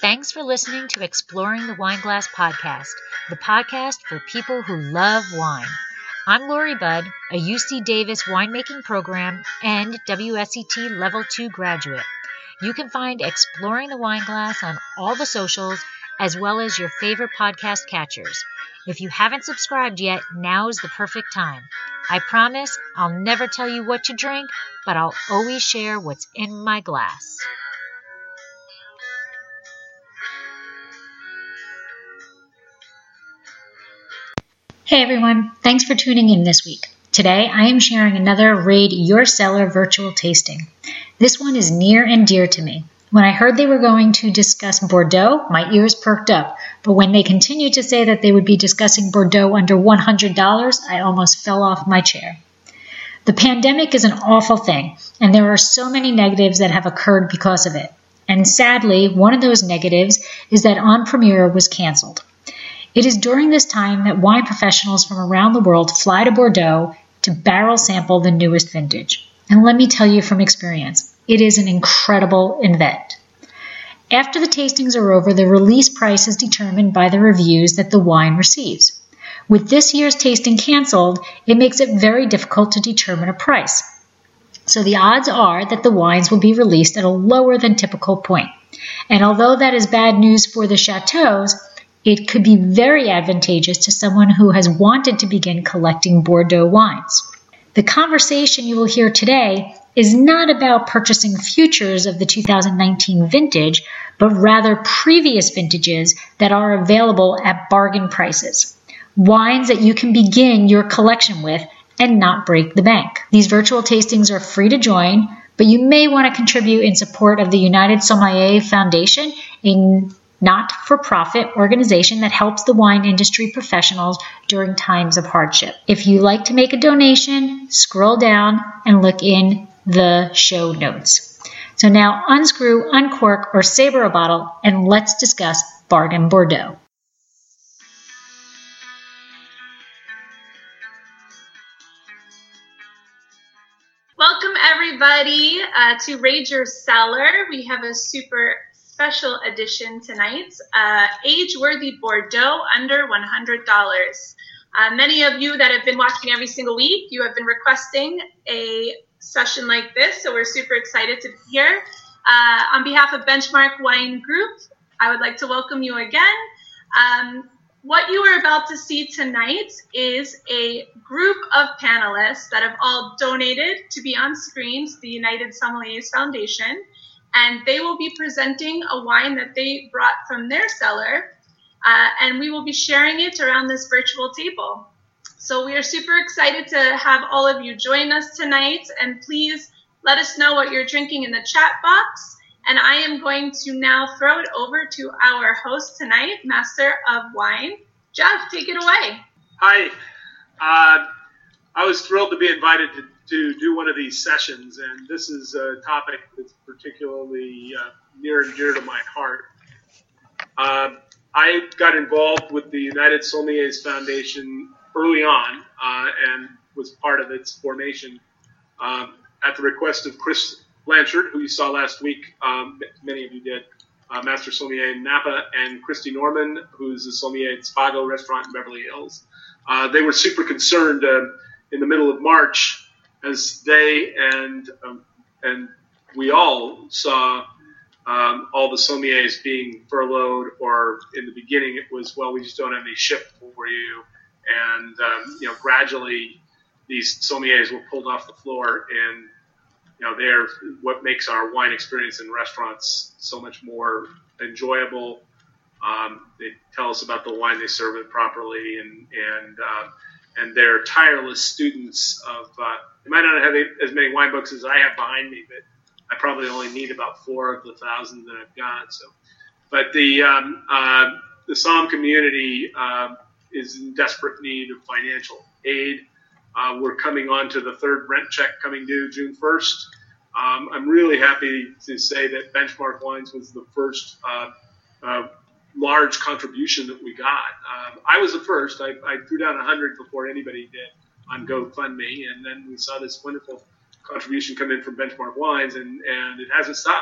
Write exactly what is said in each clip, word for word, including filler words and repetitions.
Thanks for listening to Exploring the Wine Glass podcast, the podcast for people who love wine. I'm Lori Budd, a U C Davis winemaking program and W S E T Level two graduate. You can find Exploring the Wine Glass on all the socials, as well as your favorite podcast catchers. If you haven't subscribed yet, now is the perfect time. I promise I'll never tell you what to drink, but I'll always share what's in my glass. Hey everyone, thanks for tuning in this week. Today I am sharing another Raid Your Cellar virtual tasting. This one is near and dear to me. When I heard they were going to discuss Bordeaux, my ears perked up, but when they continued to say that they would be discussing Bordeaux under one hundred dollars, I almost fell off my chair. The pandemic is an awful thing, and there are so many negatives that have occurred because of it. And sadly, one of those negatives is that En Primeur was canceled. It is during this time that wine professionals from around the world fly to Bordeaux to barrel sample the newest vintage. And let me tell you from experience, it is an incredible event. After the tastings are over, the release price is determined by the reviews that the wine receives. With this year's tasting canceled, it makes it very difficult to determine a price. So the odds are that the wines will be released at a lower than typical point. And although that is bad news for the chateaus, it could be very advantageous to someone who has wanted to begin collecting Bordeaux wines. The conversation you will hear today is not about purchasing futures of the two thousand nineteen vintage, but rather previous vintages that are available at bargain prices. Wines that you can begin your collection with and not break the bank. These virtual tastings are free to join, but you may want to contribute in support of the United Sommelier Foundation, a not-for-profit organization that helps the wine industry professionals during times of hardship. If you like to make a donation, scroll down and look in the show notes. So now unscrew, uncork, or saber a bottle, and let's discuss Bargain Bordeaux. Welcome everybody uh, to Raid Your Cellar. We have a super special edition tonight, uh, age-worthy Bordeaux under one hundred dollars. Uh, many of you that have been watching every single week, you have been requesting a session like this, so we're super excited to be here. Uh, on behalf of Benchmark Wine Group, I would like to welcome you again. Um, what you are about to see tonight is a group of panelists that have all donated to be on screen to the United Sommeliers Foundation. And they will be presenting a wine that they brought from their cellar, uh, and we will be sharing it around this virtual table. So we are super excited to have all of you join us tonight, and please let us know what you're drinking in the chat box. And I am going to now throw it over to our host tonight, Master of Wine. Jeff, take it away. Hi. Uh, I was thrilled to be invited to to do one of these sessions, and this is a topic that's particularly uh, near and dear to my heart. Uh, I got involved with the United Sommeliers Foundation early on uh, and was part of its formation um, at the request of Chris Blanchard, who you saw last week, um, many of you did, uh, Master Sommelier in Napa, and Christy Norman, who's a sommelier at Spago Restaurant in Beverly Hills. Uh, they were super concerned uh, in the middle of March as they and um, and we all saw um, all the sommeliers being furloughed, or in the beginning it was, well, we just don't have any ship for you. And, um, you know, gradually these sommeliers were pulled off the floor, and, you know, they're what makes our wine experience in restaurants so much more enjoyable. Um, they tell us about the wine they serve it properly, and, and, uh, and they're tireless students of, uh, they might not have as many wine books as I have behind me, but I probably only need about four of the thousand that I've got. So, but the um, uh, the Somm community uh, is in desperate need of financial aid. Uh, we're coming on to the third rent check coming due June first. Um, I'm really happy to say that Benchmark Wines was the first uh, uh, large contribution that we got. Uh, I was the first. I, I threw down one hundred before anybody did on GoFundMe, and then we saw this wonderful contribution come in from Benchmark Wines, and, and it hasn't stopped.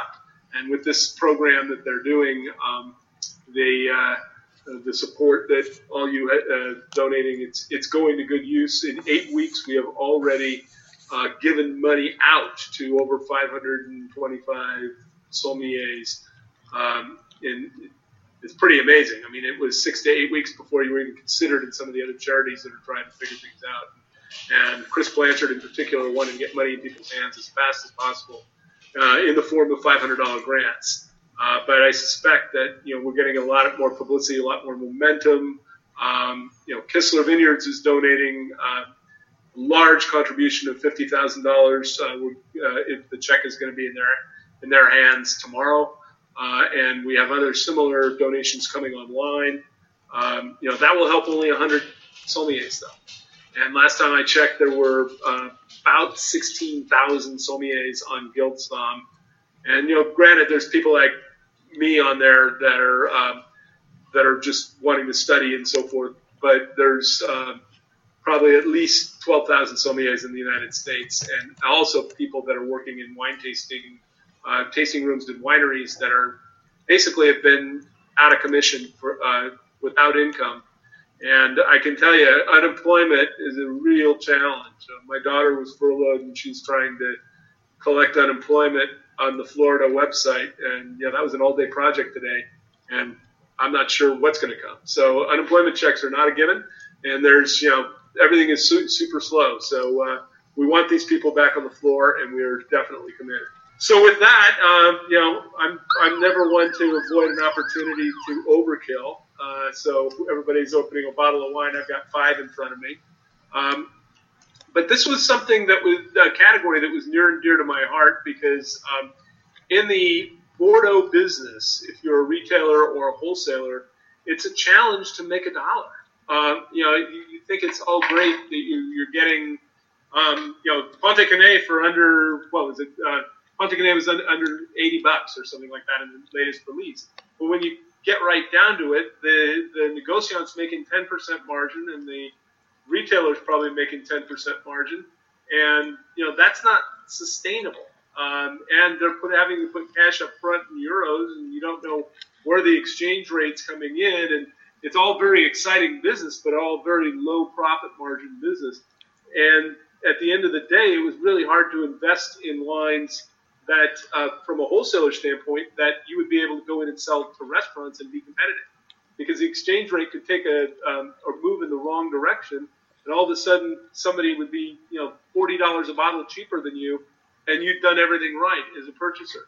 And with this program that they're doing, um, they uh, the support that all you uh, donating, it's it's going to good use. In eight weeks, we have already uh, given money out to over five hundred twenty-five sommeliers. Um, and it's pretty amazing. I mean, it was six to eight weeks before you were even considered in some of the other charities that are trying to figure things out. And Chris Blanchard, in particular, wanted to get money in people's hands as fast as possible uh, in the form of five hundred dollars grants. Uh, but I suspect that, you know, we're getting a lot more publicity, a lot more momentum. Um, you know, Kistler Vineyards is donating uh, a large contribution of fifty thousand dollars. Uh, uh, if the check is going to be in their in their hands tomorrow, uh, and we have other similar donations coming online. Um, you know, that will help only one hundred sommeliers, though. And last time I checked, there were uh, about sixteen thousand sommeliers on Guildsom. And, you know, granted, there's people like me on there that are um, that are just wanting to study and so forth. But there's uh, probably at least twelve thousand sommeliers in the United States, and also people that are working in wine tasting uh, tasting rooms and wineries that are basically have been out of commission for uh, without income. And I can tell you, unemployment is a real challenge. Uh, my daughter was furloughed, and she's trying to collect unemployment on the Florida website. And, yeah, that was an all-day project today, and I'm not sure what's going to come. So unemployment checks are not a given, and there's, you know, everything is su- super slow. So uh, we want these people back on the floor, and we are definitely committed. So with that, um, you know, I'm I'm never one to avoid an opportunity to overkill. Uh, so everybody's opening a bottle of wine. I've got five in front of me. Um, but this was something that was a category that was near and dear to my heart because um, in the Bordeaux business, if you're a retailer or a wholesaler, it's a challenge to make a dollar. Um, you know, you, you think it's all great that you, you're getting, um, you know, Ponte Canet for under, what was it? Uh, Ponte Canet was under, under eighty bucks or something like that in the latest release. But when you get right down to it, the, the negociant's making ten percent margin and the retailer's probably making ten percent margin. And, you know, that's not sustainable. Um, and they're put, having to put cash up front in euros, and you don't know where the exchange rate's coming in. And it's all very exciting business, but all very low profit margin business. And at the end of the day, it was really hard to invest in wines that, uh, from a wholesaler standpoint, that you would be able to go in and sell to restaurants and be competitive. Because the exchange rate could take a um, or move in the wrong direction, and all of a sudden somebody would be, you know, forty dollars a bottle cheaper than you, and you'd done everything right as a purchaser.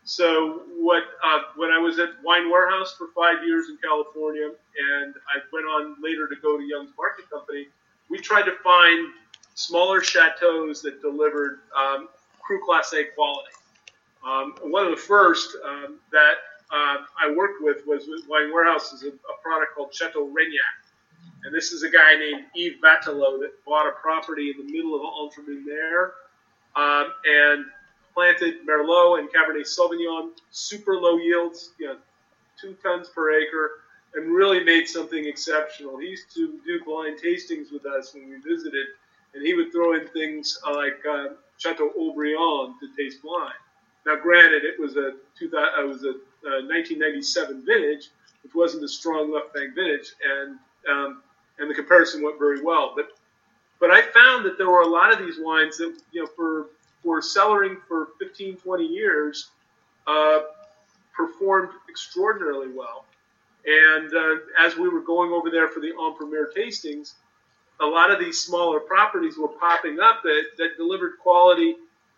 So what uh, when I was at Wine Warehouse for five years in California, and I went on later to go to Young's Market Company, we tried to find smaller chateaus that delivered um, Cru Class A quality. Um, one of the first um, that uh, I worked with was with Wine Warehouse is a, a product called Chateau Reignac. And this is a guy named Yves Vatelot that bought a property in the middle of Entre-Lumière um, and planted Merlot and Cabernet Sauvignon, super low yields, you know, two tons per acre, and really made something exceptional. He used to do blind tastings with us when we visited, and he would throw in things like uh, Chateau Haut-Brion to taste wine. Now, granted, it was a two thousand, it was a uh, nineteen ninety-seven vintage, which wasn't a strong left bank vintage, and um, and the comparison went very well. But but I found that there were a lot of these wines that, you know, for for cellaring for fifteen, twenty years, uh, performed extraordinarily well. And uh, as we were going over there for the en premier tastings, a lot of these smaller properties were popping up that, that delivered quality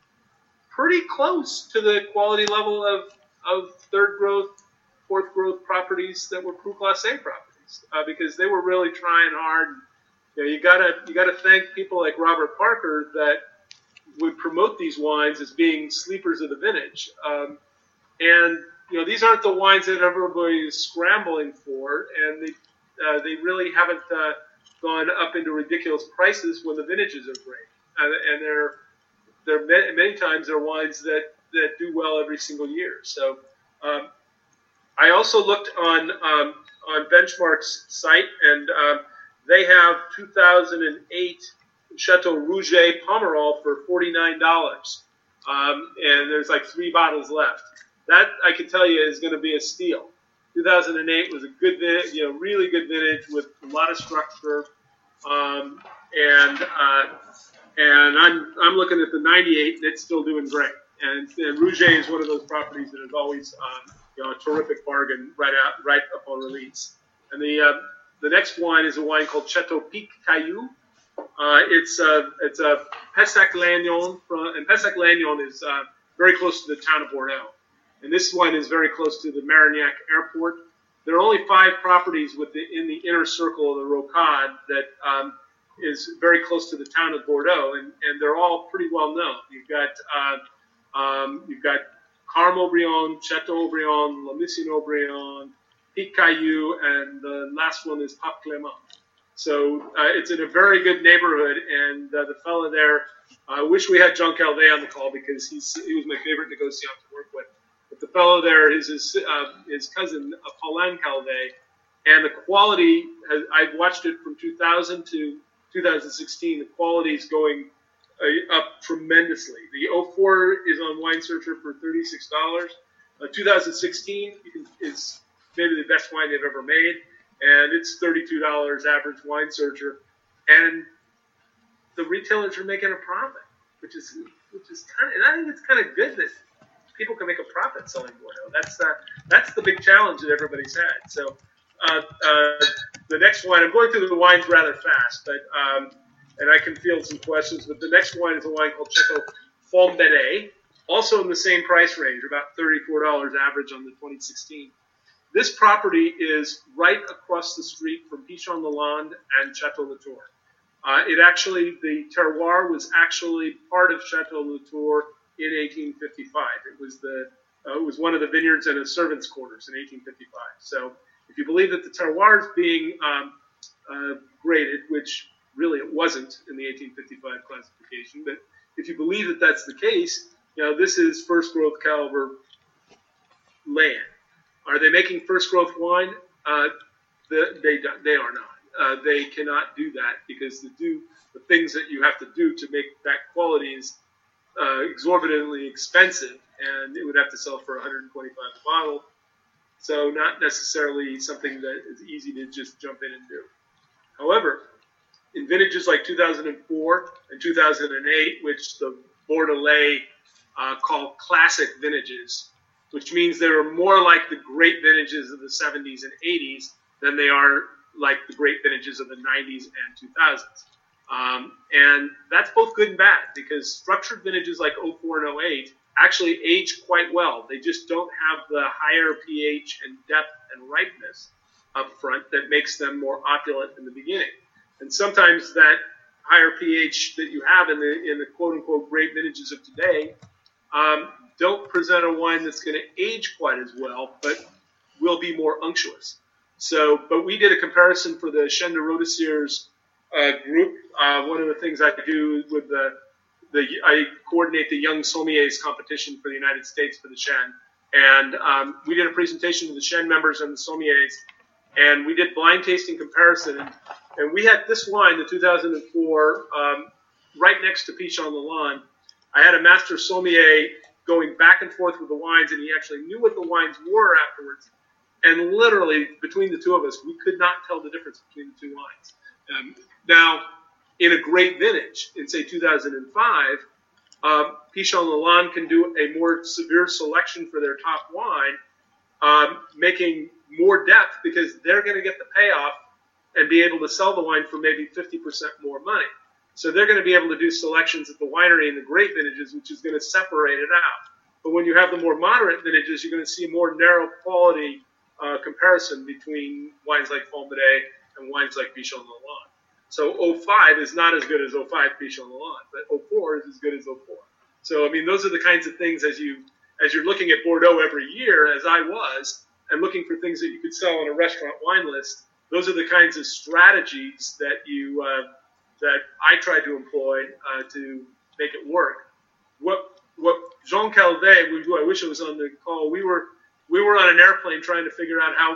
pretty close to the quality level of, of third growth, fourth growth properties that were Cru Class A properties, uh, because they were really trying hard. You know, you gotta you gotta thank people like Robert Parker that would promote these wines as being sleepers of the vintage. Um, and you know, these aren't the wines that everybody is scrambling for, and they uh, they really haven't uh, gone up into ridiculous prices when the vintages are great, and, and they're they're many, many times they're wines that, that do well every single year. So um, I also looked on um, on Benchmark's site, and um, they have two thousand eight Chateau Rouget Pomerol for forty-nine dollars, um, and there's like three bottles left. that I can tell you is going to be a steal. two thousand eight was a good, you know, really good vintage with a lot of structure, um, and uh, and I'm I'm looking at the ninety-eight, and it's still doing great. And, and Rouget is one of those properties that is always um, you know, a terrific bargain right out right upon release. And the uh, the next wine is a wine called Chateau Pic Caillou. Uh, it's a it's a Pessac-Lannion, from, and Pessac-Lannion is uh, very close to the town of Bordeaux. And this one is very close to the Marignac Airport. There are only five properties within in the inner circle of the Rocade that um, is very close to the town of Bordeaux, and, and they're all pretty well known. You've got uh, um, you've got Carmes-Aubryon, Chateau-Aubryon, La Mission-Aubryon, Pic Caillou, and the last one is Pape Clément. So uh, it's in a very good neighborhood, and uh, the fellow there, I uh, wish we had Jean Calvet on the call because he's he was my favorite negociant to work with. But the fellow there is his, uh, his cousin, uh, Paulin Calvet, and the quality, has, I've watched it from two thousand to two thousand sixteen, the quality is going uh, up tremendously. The oh four is on Wine Searcher for thirty-six dollars. Uh, two thousand sixteen you can, is maybe the best wine they've ever made, and it's thirty-two dollars average Wine Searcher. And the retailers are making a profit, which is which is kind of, and I think it's kind of good that people can make a profit selling Bordeaux. That's uh, that's the big challenge that everybody's had. So uh, uh, the next wine, I'm going through the wines rather fast, but um, and I can field some questions. But the next wine is a wine called Chateau Fomberet, also in the same price range, about thirty-four dollars average on the twenty sixteen. This property is right across the street from Pichon-Lalande and Chateau Latour. Uh, it actually, the terroir was actually part of Chateau Latour in eighteen fifty-five. It was the uh, it was one of the vineyards and a servants' quarters in eighteen fifty-five. So if you believe that the terroir is being um, uh, graded, which really it wasn't in the eighteen fifty-five classification, but if you believe that that's the case, you know, this is first growth caliber land. Are they making first growth wine? Uh, the, they they are not. Uh, they cannot do that because the do the things that you have to do to make that quality is uh, exorbitantly expensive, and it would have to sell for one hundred twenty-five dollars a bottle. So not necessarily something that is easy to just jump in and do. However, in vintages like two thousand four and two thousand eight, which the Bordelais uh, call classic vintages, which means they are more like the great vintages of the seventies and eighties than they are like the great vintages of the nineties and two thousands. Um, and that's both good and bad because structured vintages like oh four and oh eight actually age quite well. They just don't have the higher pH and depth and ripeness up front that makes them more opulent in the beginning. And sometimes that higher pH that you have in the in the quote-unquote great vintages of today um, don't present a wine that's going to age quite as well, but will be more unctuous. So, but we did a comparison for the Chêne de Rôdesiers uh, group. Uh, one of the things I do with the, the I coordinate the Young Sommeliers competition for the United States for the Chêne. And um, we did a presentation to the Chêne members and the sommeliers, and we did blind tasting comparison. And, and we had this wine, the two thousand four, um, right next to Pichon-Lalande. I had a master sommelier going back and forth with the wines, and he actually knew what the wines were afterwards. And literally, between the two of us, we could not tell the difference between the two wines. Um, now, in a great vintage, in, say, two thousand five, um, Pichon-Lalande can do a more severe selection for their top wine, um, making more depth because they're going to get the payoff and be able to sell the wine for maybe fifty percent more money. So they're going to be able to do selections at the winery in the great vintages, which is going to separate it out. But when you have the more moderate vintages, you're going to see more narrow quality uh, comparison between wines like Fomberet and wines like Pichon-Lalande. So oh five is not as good as oh five Pichon-Lalande, but oh four is as good as oh four. So, I mean, those are the kinds of things as, you, as you're looking at Bordeaux every year, as I was, and looking for things that you could sell on a restaurant wine list, those are the kinds of strategies that you uh, that I try to employ uh, to make it work. What what Jean Calvet, who I wish I was on the call, we were we were on an airplane trying to figure out how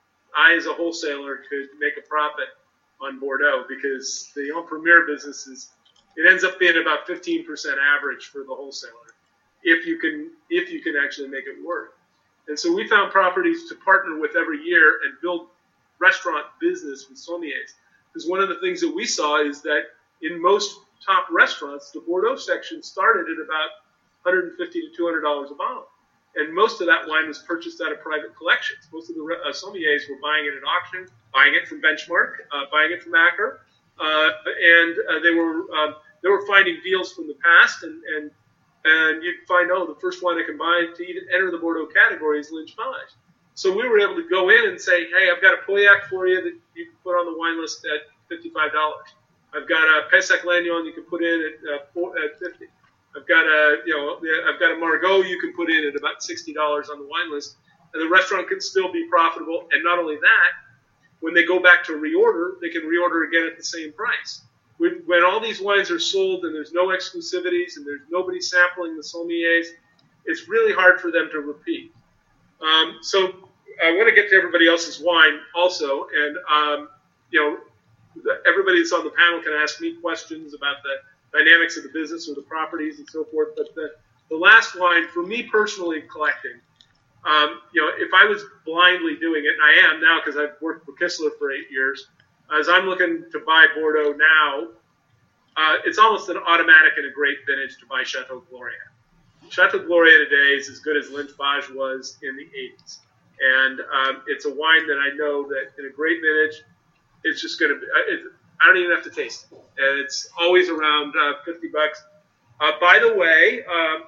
I, as a wholesaler, could make a profit on Bordeaux because the en premier business is it ends up being about fifteen percent average for the wholesaler, if you can if you can actually make it work. And so we found properties to partner with every year and build restaurant business with sommeliers. Because one of the things that we saw is that in most top restaurants, the Bordeaux section started at about one hundred fifty to two hundred dollars a bottle. And most of that wine was purchased out of private collections. Most of the uh, sommeliers were buying it at auction, buying it from Benchmark, uh, buying it from Acker, uh, and uh, they were uh, they were finding deals from the past, and and and you'd find, oh, the first wine I can buy to even enter the Bordeaux category is Lynch-Bages. So we were able to go in and say, hey, I've got a Pauillac for you that you can put on the wine list at fifty-five dollars. I've got a Pessac Lannion you can put in at, uh, four, at fifty dollars. I've got a, you know, I've got a Margaux you can put in at about sixty dollars on the wine list, and the restaurant can still be profitable. And not only that, when they go back to reorder, they can reorder again at the same price. When, when all these wines are sold and there's no exclusivities and there's nobody sampling the sommeliers, it's really hard for them to repeat. Um, so I want to get to everybody else's wine also, and um, you know, everybody that's on the panel can ask me questions about the dynamics of the business or the properties and so forth. But the, the last wine, for me personally collecting, um, you know, if I was blindly doing it, and I am now because I've worked for Kistler for eight years, as I'm looking to buy Bordeaux now, uh, it's almost an automatic and a great vintage to buy Chateau Gloria. Chateau Gloria today is as good as Lynch-Bages was in the eighties. And um, it's a wine that I know that in a great vintage, it's just going to be, it, I don't even have to taste it. And it's always around uh, fifty bucks. Uh, by the way, um,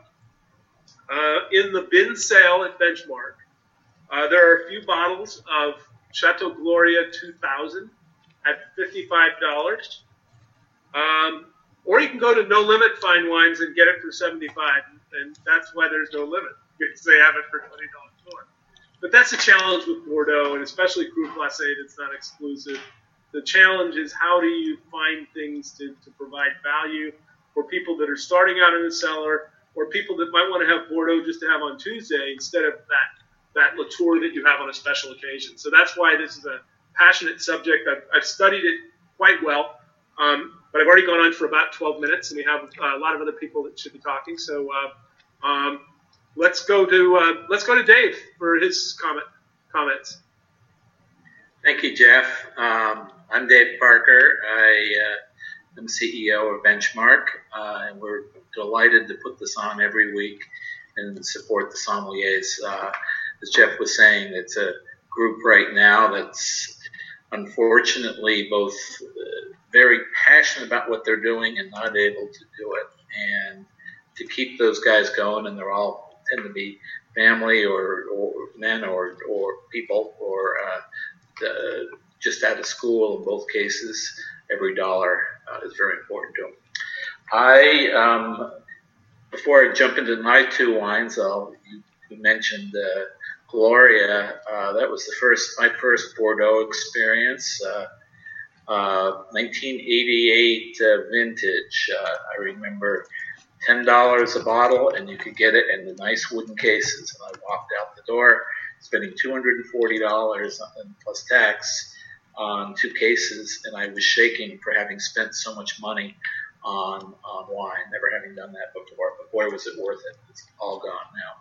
uh, in the bin sale at Benchmark, uh, there are a few bottles of Chateau Gloria two thousand at fifty-five dollars. Um, or you can go to No Limit Fine Wines and get it for seventy-five dollars. And that's why there's no limit, because they have it for twenty dollars more. But that's a challenge with Bordeaux, and especially Cru Classé that's not exclusive. The challenge is how do you find things to, to provide value for people that are starting out in the cellar, or people that might want to have Bordeaux just to have on Tuesday instead of that, that Latour that you have on a special occasion. So that's why this is a passionate subject. I've, I've studied it quite well, um, but I've already gone on for about twelve minutes, and we have uh, a lot of other people that should be talking. So uh, um, let's go to uh, let's go to Dave for his comment comments. Thank you, Jeff. Um, I'm Dave Parker. I uh, am C E O of Benchmark, uh, and we're delighted to put this on every week and support the sommeliers. Uh, as Jeff was saying, it's a group right now that's unfortunately both uh, very passionate about what they're doing and not able to do it. And to keep those guys going, and they're all tend to be family or, or men or, or people or uh, the, just out of school in both cases, every dollar uh, is very important to them. I, um, before I jump into my two wines, I'll, you, you mentioned uh, Gloria. Uh, that was the first, my first Bordeaux experience. Uh, uh, nineteen eighty-eight uh, vintage. Uh, I remember ten dollars a bottle, and you could get it in the nice wooden cases. And I walked out the door, spending two hundred forty dollars plus tax on two cases, and I was shaking for having spent so much money on, on wine, never having done that before. But boy, was it worth it. It's all gone now.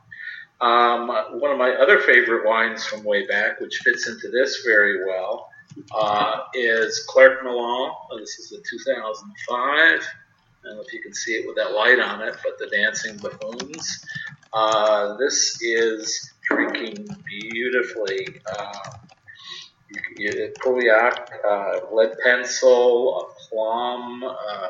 Um, one of my other favorite wines from way back, which fits into this very well, uh, is Clerc Melon. This is a two thousand five. I don't know if you can see it with that light on it, but the Dancing Buffoons. Uh, this is drinking beautifully. Uh, Pauillac, uh, lead pencil, a plum, uh,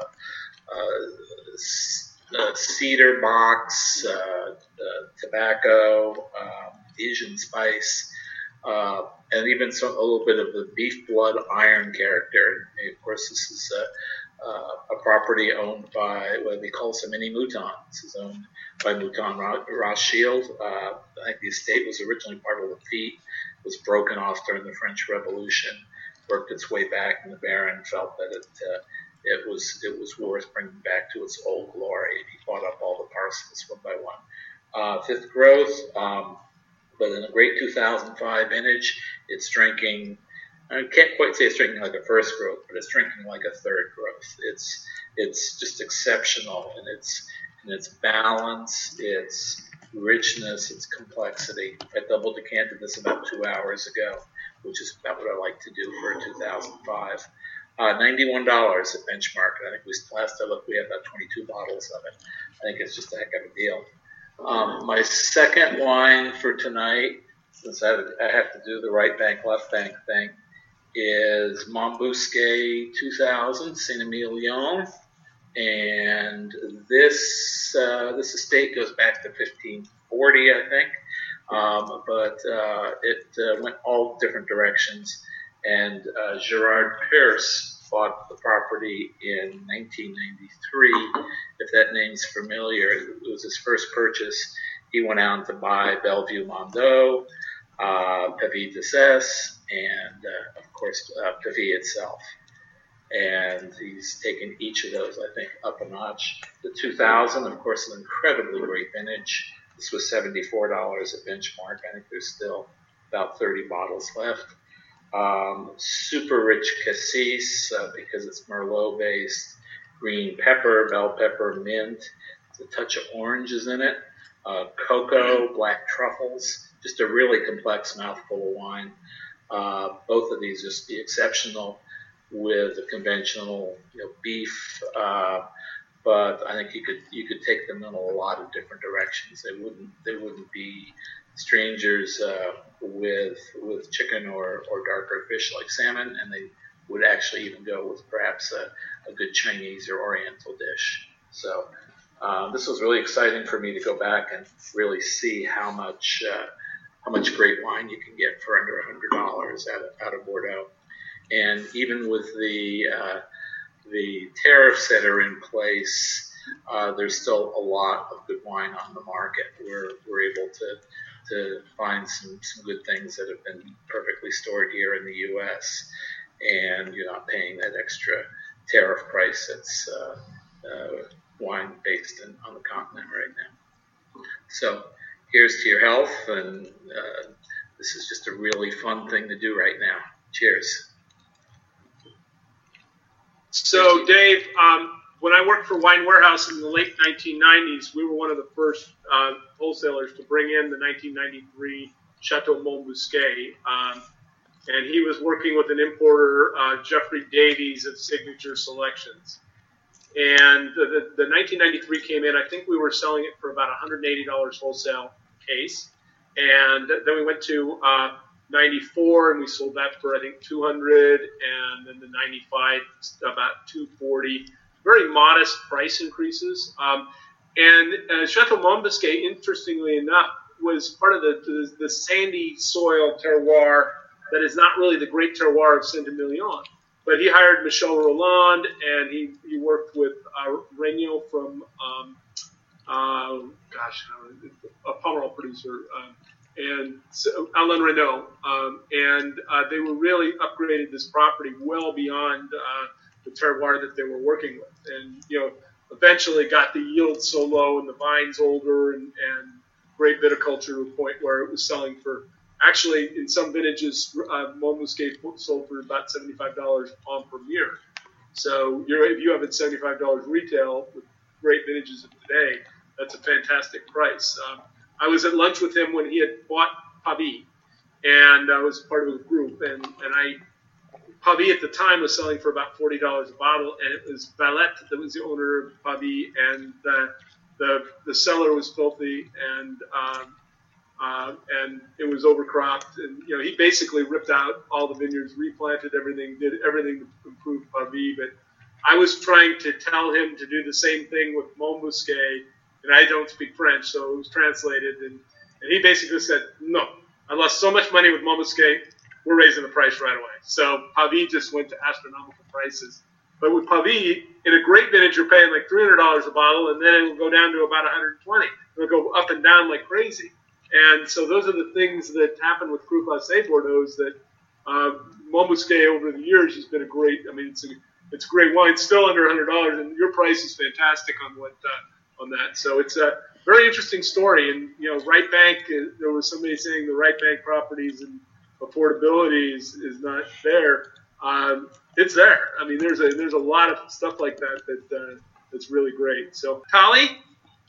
uh, uh, cedar box, uh, uh, tobacco, um, Asian spice, uh, and even some, a little bit of the beef blood iron character. And of course, this is a Uh, a property owned by what we call Mini Mouton. This is owned by Mouton Rothschild. Uh, I think the estate was originally part of Lafite, was broken off during the French Revolution, worked its way back, and the Baron felt that it uh, it was it was worth bringing back to its old glory. And he bought up all the parcels one by one. Uh, fifth growth, um, but in a great two thousand five vintage, it's drinking. I can't quite say it's drinking like a first growth, but it's drinking like a third growth. It's it's just exceptional, and it's in its balance, its richness, its complexity. I double decanted this about two hours ago, which is about what I like to do for a two thousand five. Uh, ninety-one dollars at Benchmark. I think we last I looked, we had about twenty-two bottles of it. I think it's just a heck of a deal. Um, my second wine for tonight, since I have, I have to do the right bank, left bank thing, is Montbusquet two thousand Saint Emilion. And this uh, this estate goes back to fifteen forty, I think, um, but uh, it uh, went all different directions. And uh, Gerard Pierce bought the property in nineteen ninety-three. If that name's familiar, it was his first purchase. He went out to buy Bellevue Mondot, uh, Pavie d'Assès, and uh, of course uh, Pavie itself. And he's taken each of those, I think, up a notch. The two thousand, of course, an incredibly great vintage. This was seventy-four dollars at Benchmark. I think there's still about thirty bottles left. Um, super rich cassis uh, because it's Merlot-based. Green pepper, bell pepper, mint. A touch of orange is in it. Uh, cocoa, black truffles. Just a really complex mouthful of wine. Uh, both of these just be exceptional with a conventional, you know, beef, uh, but I think you could you could take them in a lot of different directions. They wouldn't they wouldn't be strangers uh, with with chicken or, or darker fish like salmon, and they would actually even go with perhaps a, a good Chinese or Oriental dish. So uh, this was really exciting for me to go back and really see how much uh, how much great wine you can get for under a hundred dollars out of out of Bordeaux. And even with the uh, the tariffs that are in place, uh, there's still a lot of good wine on the market. We're we're able to to find some, some good things that have been perfectly stored here in the U S, and you're not paying that extra tariff price that's uh, uh, wine based in, on the continent right now. So here's to your health, and uh, this is just a really fun thing to do right now. Cheers. So, Dave, um, when I worked for Wine Warehouse in the late nineteen nineties, we were one of the first uh, wholesalers to bring in the nineteen ninety-three Chateau Montbusquet. Um, and he was working with an importer, uh, Jeffrey Davies of Signature Selections. And the, the, the nineteen ninety-three came in. I think we were selling it for about one hundred eighty dollars wholesale case. And then we went to uh, ninety-four, and we sold that for I think two hundred, and then the ninety-five about two forty. Very modest price increases. Um, and uh, Chateau Montbusquet, interestingly enough, was part of the, the the sandy soil terroir that is not really the great terroir of Saint-Emilion. But he hired Michel Rolland, and he, he worked with uh, Regnault from um, uh, gosh, a Pomerol producer. Um, and so, Alain Renault, um, and uh, they were really upgraded this property well beyond uh, the terroir that they were working with, and you know, eventually got the yield so low and the vines older and, and great viticulture to a point where it was selling for, actually in some vintages, uh, Montbusquet sold for about seventy-five dollars en premier. So you're, if you have it seventy-five dollars retail with great vintages of today, that's a fantastic price. Um, I was at lunch with him when he had bought Pavie, and I was part of a group, and, and I, Pavie at the time was selling for about forty dollars a bottle, and it was Valette that was the owner of Pavie, and the, the, the cellar was filthy, and, um, uh, and it was overcropped, and, you know, he basically ripped out all the vineyards, replanted everything, did everything to improve Pavie, but I was trying to tell him to do the same thing with Montbusquet, and I don't speak French, so it was translated, and, and he basically said, no, I lost so much money with Montbusquet, we're raising the price right away. So Pavie just went to astronomical prices. But with Pavie, in a great vintage, you're paying like three hundred dollars a bottle, and then it will go down to about one hundred twenty dollars. It'll go up and down like crazy. And so those are the things that happen with Cru Classé Bordeaux, that uh, Montbusquet over the years has been a great, I mean, it's a, it's a great wine, still under one hundred dollars, and your price is fantastic on what uh, on that. So it's a very interesting story. And, you know, Right Bank, uh, there was somebody saying the Right Bank properties and affordability is, is not there. Um, it's there. I mean, there's a there's a lot of stuff like that that uh, that's really great. So, Tali,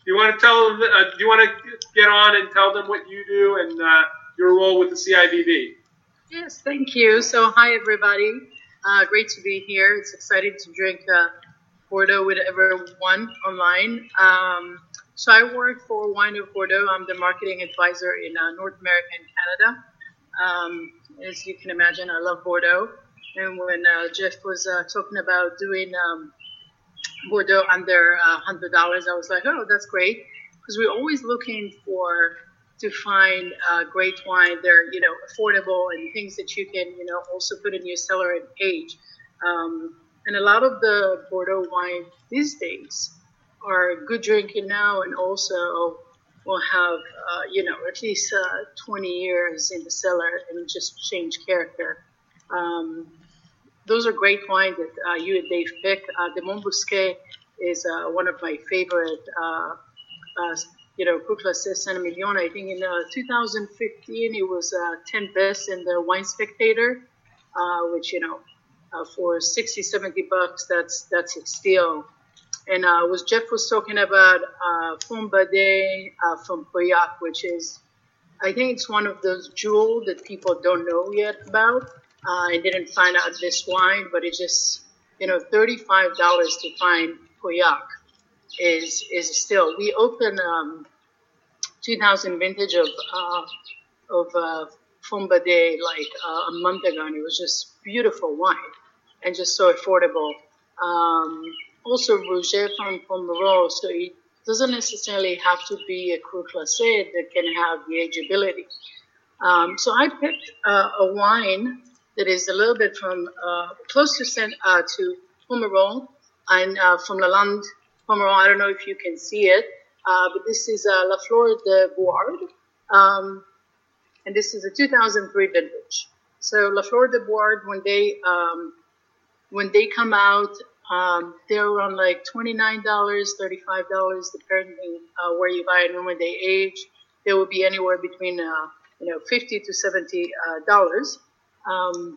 you want to tell them? Uh, do you want to get on and tell them what you do and uh, your role with the C I B B? Yes, thank you. So, hi everybody. Uh, great to be here. It's exciting to drink uh, Bordeaux with everyone online. Um, so, I work for Wine of Bordeaux. I'm the marketing advisor in uh, North America and Canada. Um, as you can imagine, I love Bordeaux. And when uh, Jeff was uh, talking about doing um, Bordeaux under uh, one hundred dollars, I was like, oh, that's great. Because we're always looking for to find uh, great wine. They're, you know, affordable and things that you can, you know, also put in your cellar and age. Um, and a lot of the Bordeaux wine these days are good drinking now and also will have, uh, you know, at least uh, twenty years in the cellar and just change character. Um, those are great wines that uh, you and Dave pick. Uh, the Montbousquet is uh, one of my favorite uh, uh, you know, Cru Classé Saint-Emilion. I think in uh, two thousand fifteen, it was uh, ten best in the Wine Spectator, uh, which, you know, uh, for sixty, seventy bucks, that's that's a steal. And uh, was Jeff was talking about uh, Fond Badet uh, from Pauillac, which is, I think it's one of those jewels that people don't know yet about. Uh, I didn't find out this wine, but it just, you know, thirty-five dollars to find Pauillac is is still. We opened um, two thousand vintage of uh, of uh, Fond Badet like uh, a month ago, and it was just beautiful wine and just so affordable. Um, also, Rouget from Pomerol, so it doesn't necessarily have to be a Cru Classé that can have the ageability. Um, so I picked uh, a wine that is a little bit from uh, close to Saint, uh, to Pomerol and uh, from Lalande Pomerol. I don't know if you can see it, uh, but this is uh, La Fleur de Bourg, um, and this is a two thousand three vintage. So La Fleur de Bourg, when they um, when they come out, um, they're around like twenty-nine dollars, thirty-five dollars, depending uh, where you buy it. And when they age, they will be anywhere between uh, you know fifty to seventy dollars. Um,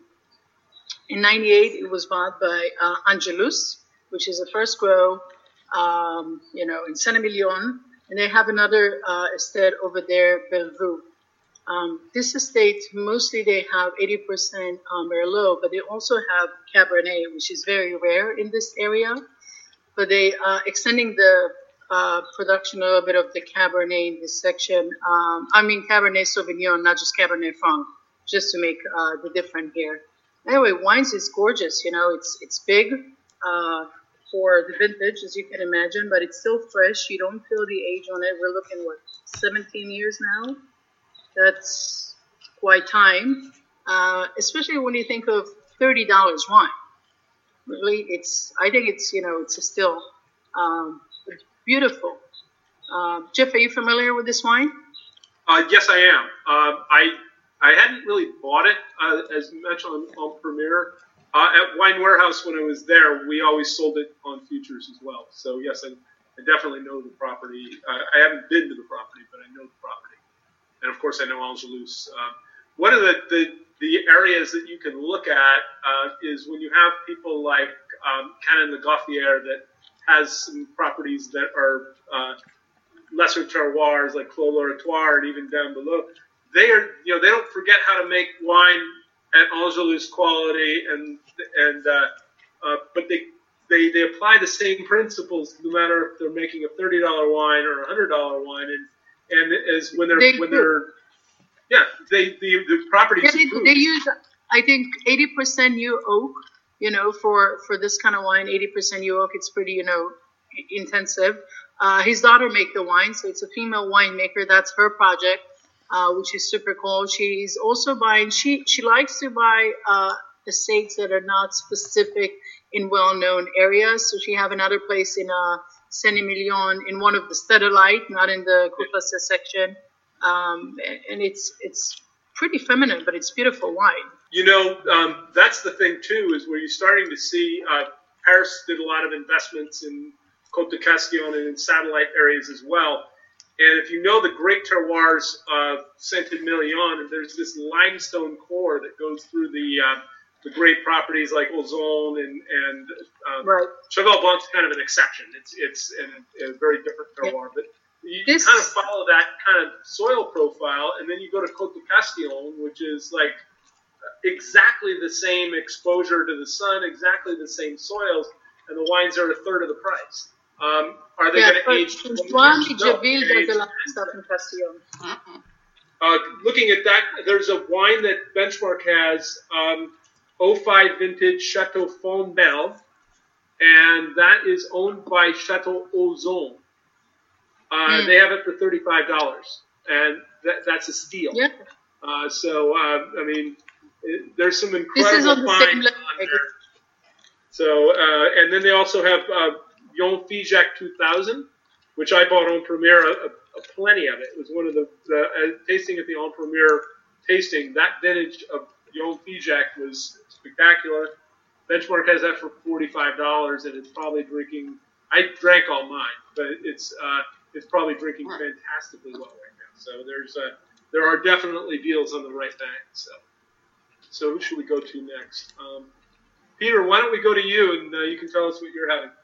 in ninety-eight, it was bought by uh, Angelus, which is a first grow, um, you know, in Saint-Emilion, and they have another uh, estate over there, Bellevue. Um, this estate, mostly they have eighty percent uh, Merlot, but they also have Cabernet, which is very rare in this area. But they are uh, extending the uh, production a little bit of the Cabernet in this section. Um, I mean, Cabernet Sauvignon, not just Cabernet Franc, just to make uh, the difference here. Anyway, wines is gorgeous. You know, it's it's big uh, for the vintage, as you can imagine, but it's still fresh. You don't feel the age on it. We're looking, what, seventeen years now? That's quite time, uh, especially when you think of thirty dollars wine. Really, it's, I think it's, you know, it's a still um, it's beautiful. Uh, Jeff, are you familiar with this wine? Uh, yes, I am. Uh, I I hadn't really bought it, uh, as mentioned on, on Premier. Uh, at Wine Warehouse, when I was there, we always sold it on futures as well. So, yes, I, I definitely know the property. Uh, I haven't been to the property, but I know the property. And, of course, I know Angelus. Uh, one of the, the, the areas that you can look at uh, is when you have people like um, Canon Le Gauffier that has some properties that are uh, lesser terroirs like Clos Lauratoire and even down below. They are, you know, they don't forget how to make wine at Angelus quality, and and uh, uh, but they, they they apply the same principles no matter if they're making a thirty dollar wine or a hundred dollar wine, and and as when they're they when do. they're yeah they the the properties Yeah, they, they use, I think, eighty percent new oak. You know, for for this kind of wine, eighty percent new oak. It's pretty, you know, intensive. Uh, his daughter make the wine, so it's a female winemaker. That's her project. Uh, which is super cool. She's also buying, she, she likes to buy uh, estates that are not specific in well-known areas. So she have another place in uh, Saint-Emilion, in one of the Stedalite, not in the Cru Classé section. Um, and it's it's pretty feminine, but it's beautiful wine. You know, um, that's the thing, too, is where you're starting to see, uh, Paris did a lot of investments in Côte de Castillon and in satellite areas as well. And if you know the great terroirs of Saint-Emilion, there's this limestone core that goes through the uh, the great properties like Ozon and and um, right. Cheval Blanc's kind of an exception. It's it's an, a very different terroir, yeah. but you This- kind of follow that kind of soil profile, and then you go to Côte de Castillon, which is like exactly the same exposure to the sun, exactly the same soils, and the wines are a third of the price. Um, are they Yeah, going to but age? Antoine No, Midjeville they does age- a lot of stuff in Castillon. Uh, looking at that, there's a wine that Benchmark has, um, oh five vintage Chateau Fontbelle, and that is owned by Chateau Ozon. Uh, Mm. They have it for thirty-five dollars, and that, that's a steal. Yeah. Uh, so, uh, I mean, it, there's some This incredible is on the same finds level. on there. So, uh, and then they also have uh, Yon Figeac two thousand, which I bought on Premier, a, a, a plenty of it. It was one of the, the uh, tasting at the on Premier tasting. That vintage of Yon Figeac was spectacular. Benchmark has that for forty-five dollars, and it's probably drinking. I drank all mine, but it's uh, it's probably drinking fantastically well right now. So there's uh, there are definitely deals on the right thing. So, so who should we go to next? Um, Peter, why don't we go to you, and uh, you can tell us what you're having.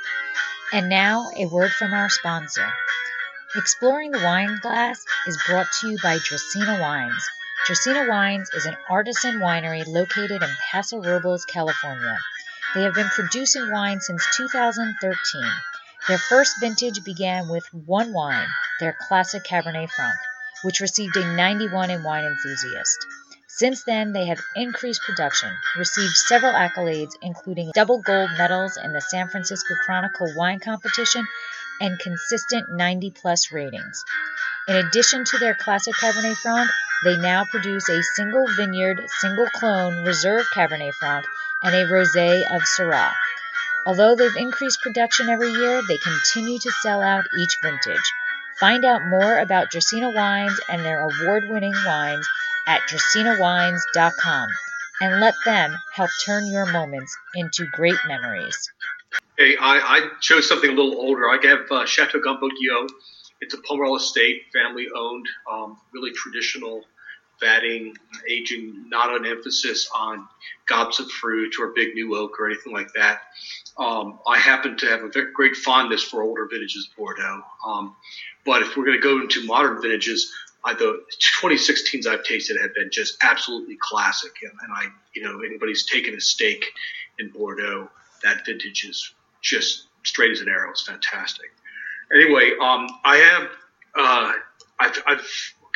And now, a word from our sponsor. Exploring the Wine Glass is brought to you by Dracaena Wines. Dracaena Wines is an artisan winery located in Paso Robles, California. They have been producing wine since two thousand thirteen. Their first vintage began with one wine, their classic Cabernet Franc, which received a ninety-one in Wine Enthusiast. Since then, they have increased production, received several accolades, including double gold medals in the San Francisco Chronicle Wine Competition, and consistent ninety-plus ratings. In addition to their classic Cabernet Franc, they now produce a single vineyard, single clone Reserve Cabernet Franc and a Rosé of Syrah. Although they've increased production every year, they continue to sell out each vintage. Find out more about Dracaena Wines and their award-winning wines at dracaena wines dot com and let them help turn your moments into great memories. Hey, I, I chose something a little older. I have uh, Chateau Gamboa-Guillot. It's a Pomerol estate, family-owned, um, really traditional vatting, aging, not an emphasis on gobs of fruit or big new oak or anything like that. Um, I happen to have a very great fondness for older vintages of Bordeaux. Um, but if we're going to go into modern vintages, I, the twenty sixteens I've tasted have been just absolutely classic. And, and I, you know, anybody's taken a stake in Bordeaux, that vintage is just straight as an arrow. It's fantastic. Anyway, um, I have, uh, I've, I've,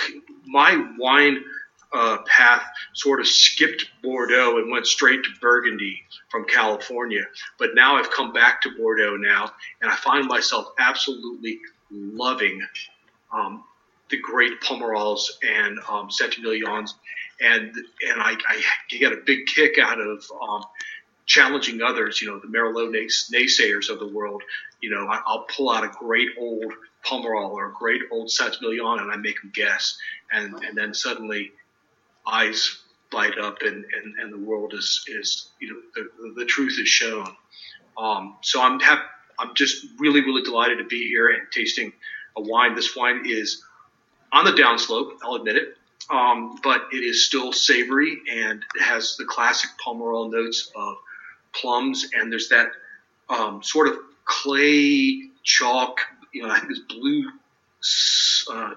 my wine uh, path sort of skipped Bordeaux and went straight to Burgundy from California. But now I've come back to Bordeaux now, and I find myself absolutely loving um, the great Pomerols and um, Saint-Emilions, and and I, I get a big kick out of um, challenging others. You know, the Merlot nays- naysayers of the world. You know, I, I'll pull out a great old Pomerol or a great old Saint-Emilion, and I make them guess, and and then suddenly eyes light up, and, and, and the world is is you know the the truth is shown. Um, so I'm hap- I'm just really really delighted to be here and tasting a wine. This wine is on the downslope, I'll admit it, um, but it is still savory and it has the classic Pomerol notes of plums, and there's that um, sort of clay chalk, you know, I think it's blue, uh,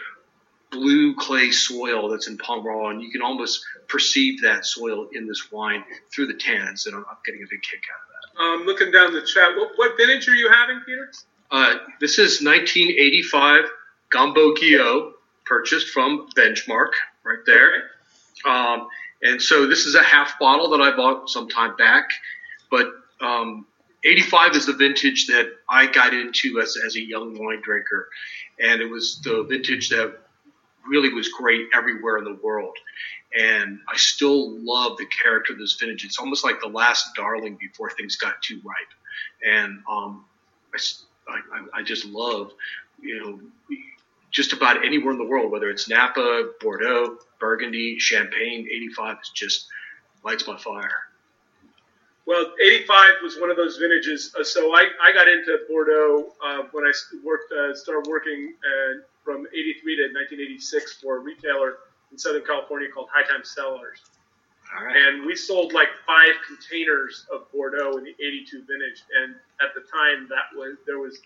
blue clay soil that's in Pomerol, and you can almost perceive that soil in this wine through the tannins, and I'm, I'm getting a big kick out of that. Um, looking down the chat, what, what vintage are you having, Peter? Uh, this is nineteen eighty-five Gamboa-Guillot, purchased from Benchmark, right there. Um, and so this is a half bottle that I bought some time back, but um, eighty-five is the vintage that I got into as, as a young wine drinker, and it was the vintage that really was great everywhere in the world. And I still love the character of this vintage. It's almost like the last darling before things got too ripe. And um, I, I, I just love, you know, just about anywhere in the world, whether it's Napa, Bordeaux, Burgundy, Champagne, eighty-five is just lights my fire. Well, eighty-five was one of those vintages. Uh, so I, I got into Bordeaux uh, when I worked uh, started working uh, from eighty-three to nineteen eighty-six for a retailer in Southern California called High Time Cellars. All right. And we sold like five containers of Bordeaux in the eighty-two vintage. And at the time, that was there was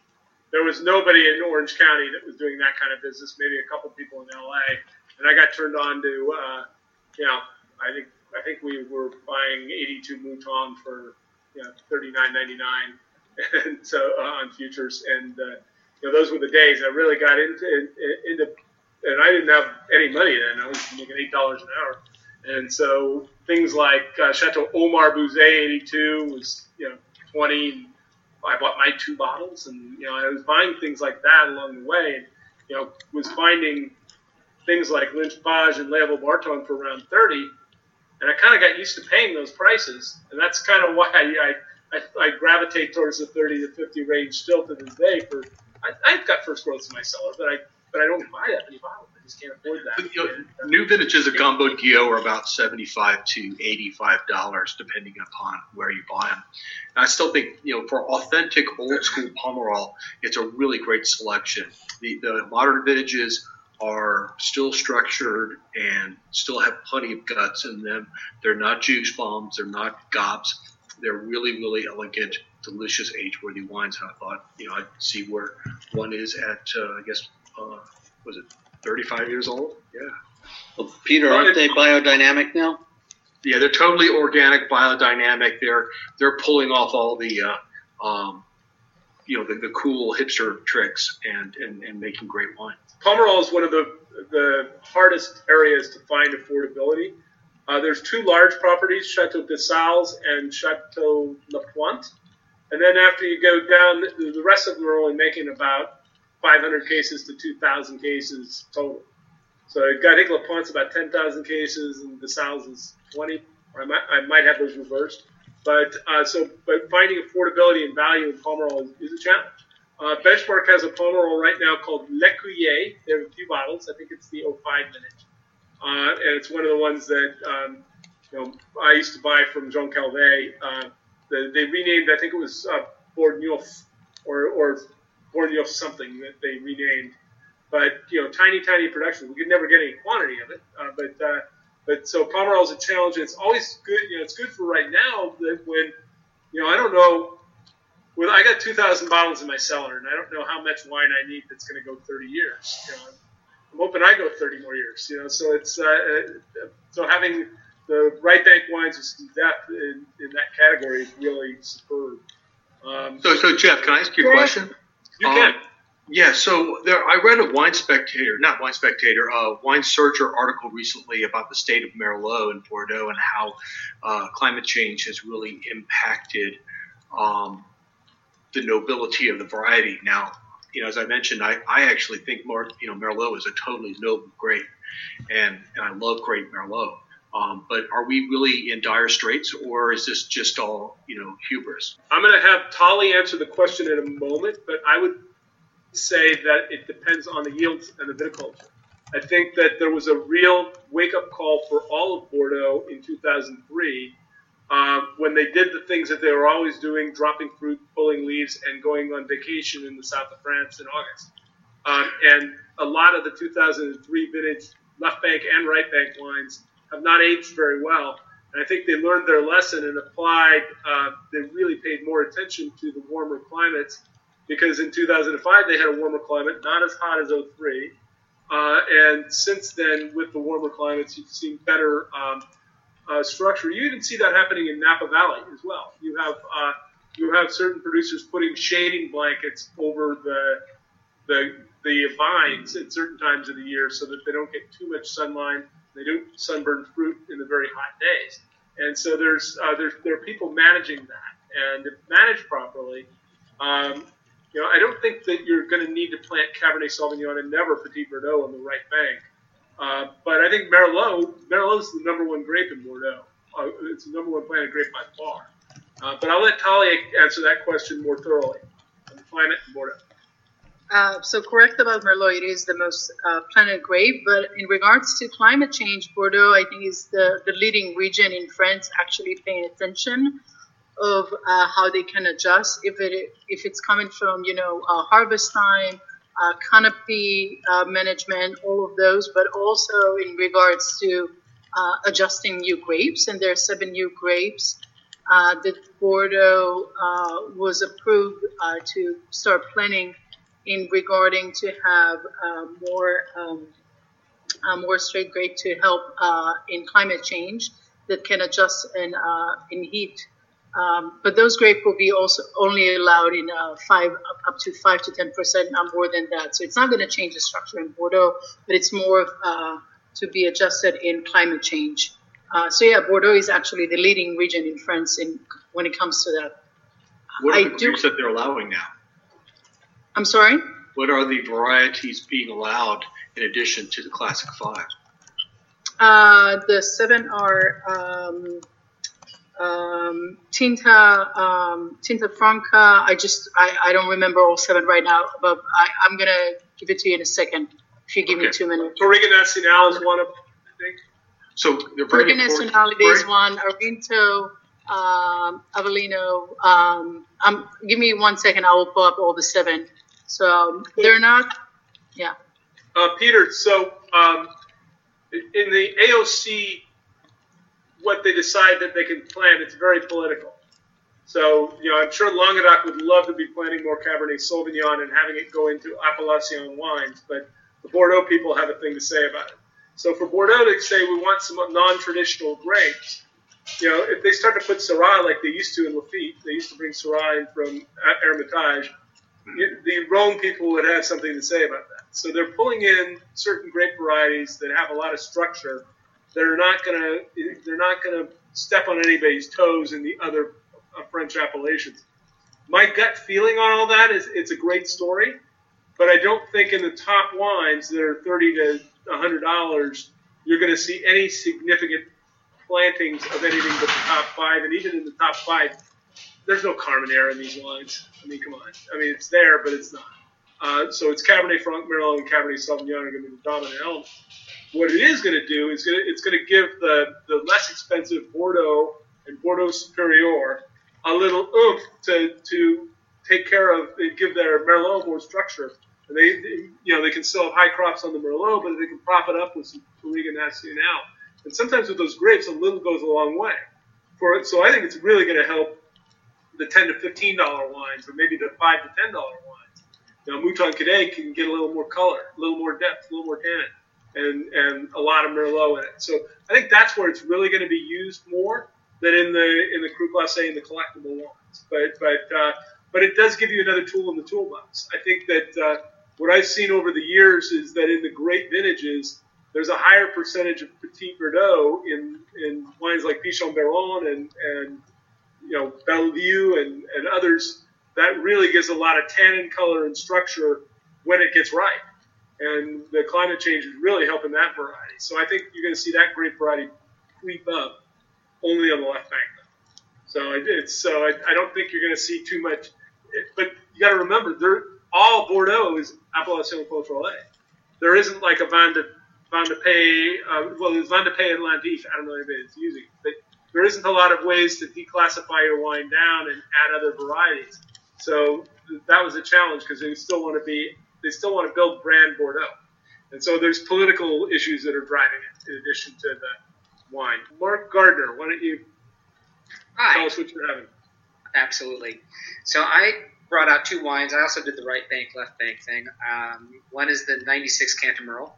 there was nobody in Orange County that was doing that kind of business. Maybe a couple people in L A, and I got turned on to, uh, you know, I think I think we were buying eighty-two Mouton for, you know, thirty-nine ninety-nine, and so uh, on futures, and uh, you know, those were the days I really got into into, and I didn't have any money then. I was making eight dollars an hour, and so things like uh, Chateau Omar Bouzet eighty-two was, you know, twenty. I bought my two bottles, and you know, I was buying things like that along the way, and you know, was finding things like Lynch Page and Le Beaubarton for around thirty, and I kind of got used to paying those prices, and that's kind of why I, I I gravitate towards the thirty to fifty range still to this day. For I, I've got first growths in my cellar, but I but I don't buy that many bottles. I just can't afford that. But, you know, new vintages of Gamboa Guillot are about seventy-five to eighty-five dollars, depending upon where you buy them. And I still think, you know, for authentic old school Pomerol, it's a really great selection. The the modern vintages are still structured and still have plenty of guts in them. They're not juice bombs. They're not gobs. They're really, really elegant, delicious, age-worthy wines. And I thought, you know, I'd see where one is at, uh, I guess, uh, was it thirty-five years old? Yeah. Well, Peter, aren't they biodynamic now? Yeah, they're totally organic, biodynamic. They're they're pulling off all the, uh, um, you know, the, the cool hipster tricks and, and, and making great wine. Pomerol is one of the the hardest areas to find affordability. Uh, there's two large properties, Chateau de Salles and Chateau La Pointe. And then after you go down, the, the rest of them are only making about five hundred cases to two thousand cases total. So I think La Pointe's about ten thousand cases and de Salles is twenty. Or I might, I might have those reversed. But uh, so, but finding affordability and value in Pomerol is, is a challenge. Uh, Benchmark has a Pomerol right now called L'Écuyer. They have a few bottles. I think it's the oh five vintage. Uh, and it's one of the ones that um, you know, I used to buy from Jean Calvet. Uh, the, they renamed, I think it was uh, Bourgneuf or, or Bourgneuf something that they renamed. But, you know, tiny, tiny production. We could never get any quantity of it. Uh, but uh, but so Pomerol is a challenge. And it's always good. You know, it's good for right now that when, you know, I don't know. Well, I got two thousand bottles in my cellar, and I don't know how much wine I need that's going to go thirty years. You know, I'm hoping I go thirty more years. You know, so it's uh, so having the right bank wines with some depth in, in that category is really superb. Um, so, so Jeff, can I ask you a question? You can. Um, yeah. So there, I read a Wine Spectator, not Wine Spectator, uh, Wine Searcher article recently about the state of Merlot in Bordeaux and how uh, climate change has really impacted Um, the nobility of the variety. Now, you know, as I mentioned, I, I actually think more, you know, Merlot is a totally noble grape, and, and I love grape Merlot. Um, but are we really in dire straits, or is this just all, you know, hubris? I'm going to have Tali answer the question in a moment, but I would say that it depends on the yields and the viticulture. I think that there was a real wake-up call for all of Bordeaux in two thousand three Uh, when they did the things that they were always doing, dropping fruit, pulling leaves, and going on vacation in the south of France in August. Um, and a lot of the two thousand three vintage left bank and right bank wines have not aged very well. And I think they learned their lesson and applied, uh, they really paid more attention to the warmer climates, because in two thousand five they had a warmer climate, not as hot as oh three. Uh, and since then, with the warmer climates, you've seen better um, Uh, structure. You even see that happening in Napa Valley as well. You have uh, you have certain producers putting shading blankets over the the the vines at certain times of the year so that they don't get too much sunlight. They don't sunburn fruit in the very hot days. And so there's uh, there's there are people managing that, and if managed properly, um, you know, I don't think that you're going to need to plant Cabernet Sauvignon and never Petit Verdot on the right bank. Uh, but I think Merlot, Merlot is the number one grape in Bordeaux. Uh, it's the number one planted grape by far. Uh, but I'll let Tali answer that question more thoroughly on the climate in Bordeaux. Uh, so correct about Merlot, it is the most uh, planted grape. But in regards to climate change, Bordeaux, I think, is the, the leading region in France actually paying attention of uh, how they can adjust if it if it's coming from, you know, uh, harvest time, Uh, canopy uh, management, all of those, but also in regards to uh, adjusting new grapes. And there are seven new grapes uh, that Bordeaux uh, was approved uh, to start planting in regarding to have uh, more um, uh, more straight grape to help uh, in climate change that can adjust in uh, in heat. Um, but those grape will be also only allowed in uh, five up to five to ten percent, not more than that. So it's not going to change the structure in Bordeaux, but it's more uh, to be adjusted in climate change. Uh, so yeah, Bordeaux is actually the leading region in France in when it comes to that. What are I the do, grapes that they're allowing now? I'm sorry? What are the varieties being allowed in addition to the Classic Five? Uh, the seven are um, um, Tinta, um, Tinta Franca. I just I, I don't remember all seven right now, but I, I'm gonna give it to you in a second if you give Okay. me two minutes. Touriga Nacional is one of them, I think. So they're very Touriga important. Nacional is Very- one. Arinto, um, Avellino. Um, um, give me one second. I will pull up all the seven. So um, they're not. Yeah. Uh, Peter, so um, in the A O C, what they decide that they can plant, it's very political. So, you know, I'm sure Languedoc would love to be planting more Cabernet Sauvignon and having it go into Appellation wines, but the Bordeaux people have a thing to say about it. So for Bordeaux to say we want some non-traditional grapes, you know, if they start to put Syrah like they used to in Lafite, they used to bring Syrah in from Hermitage, the Rhone people would have something to say about that. So they're pulling in certain grape varieties that have a lot of structure that are not going to they're not going to step on anybody's toes in the other uh, French appellations. My gut feeling on all that is it's a great story, but I don't think in the top wines that are thirty to one hundred dollars you're going to see any significant plantings of anything but the top five, and even in the top five, there's no Carmenere in these wines. I mean, come on. I mean, it's there, but it's not. Uh, so it's Cabernet Franc, Merlot, and Cabernet Sauvignon are going to be the dominant element. What it is going to do is gonna, it's going to give the, the less expensive Bordeaux and Bordeaux Superior a little oomph to to take care of and give their Merlot more structure. And they, they, you know, they can still have high crops on the Merlot, but they can prop it up with some Touriga Nacional. And sometimes with those grapes, a little goes a long way. For so I think it's really going to help the ten to fifteen dollar wines, or maybe the five to ten dollar wines. You know, Mouton Cadet can get a little more color, a little more depth, a little more tannin, and and a lot of Merlot in it. So I think that's where it's really going to be used more than in the in the Cru Classé and the collectible wines. But but uh, but it does give you another tool in the toolbox. I think that uh, what I've seen over the years is that in the great vintages, there's a higher percentage of Petit Verdot in in wines like Pichon Baron and and you know Bellevue and and others. That really gives a lot of tannin, color, and structure when it gets right. And the climate change is really helping that variety. So I think you're going to see that grape variety creep up only on the left bank. So it, it's so I, I don't think you're going to see too much. It, but you got to remember, they're all Bordeaux is Appellation Contrôlée. There isn't like a Van de Van de Pay. Uh, well, there's Van de Pay and Landif. I don't know if it's using it, but there isn't a lot of ways to declassify your wine down and add other varieties. So that was a challenge because they still want to be, they still want to build brand Bordeaux. And so there's political issues that are driving it in addition to the wine. Mark Gardner, why don't you Hi. tell us what you're having? Absolutely. So I brought out two wines. I also did the right bank, left bank thing. Um, one is the ninety-six Cantemerle.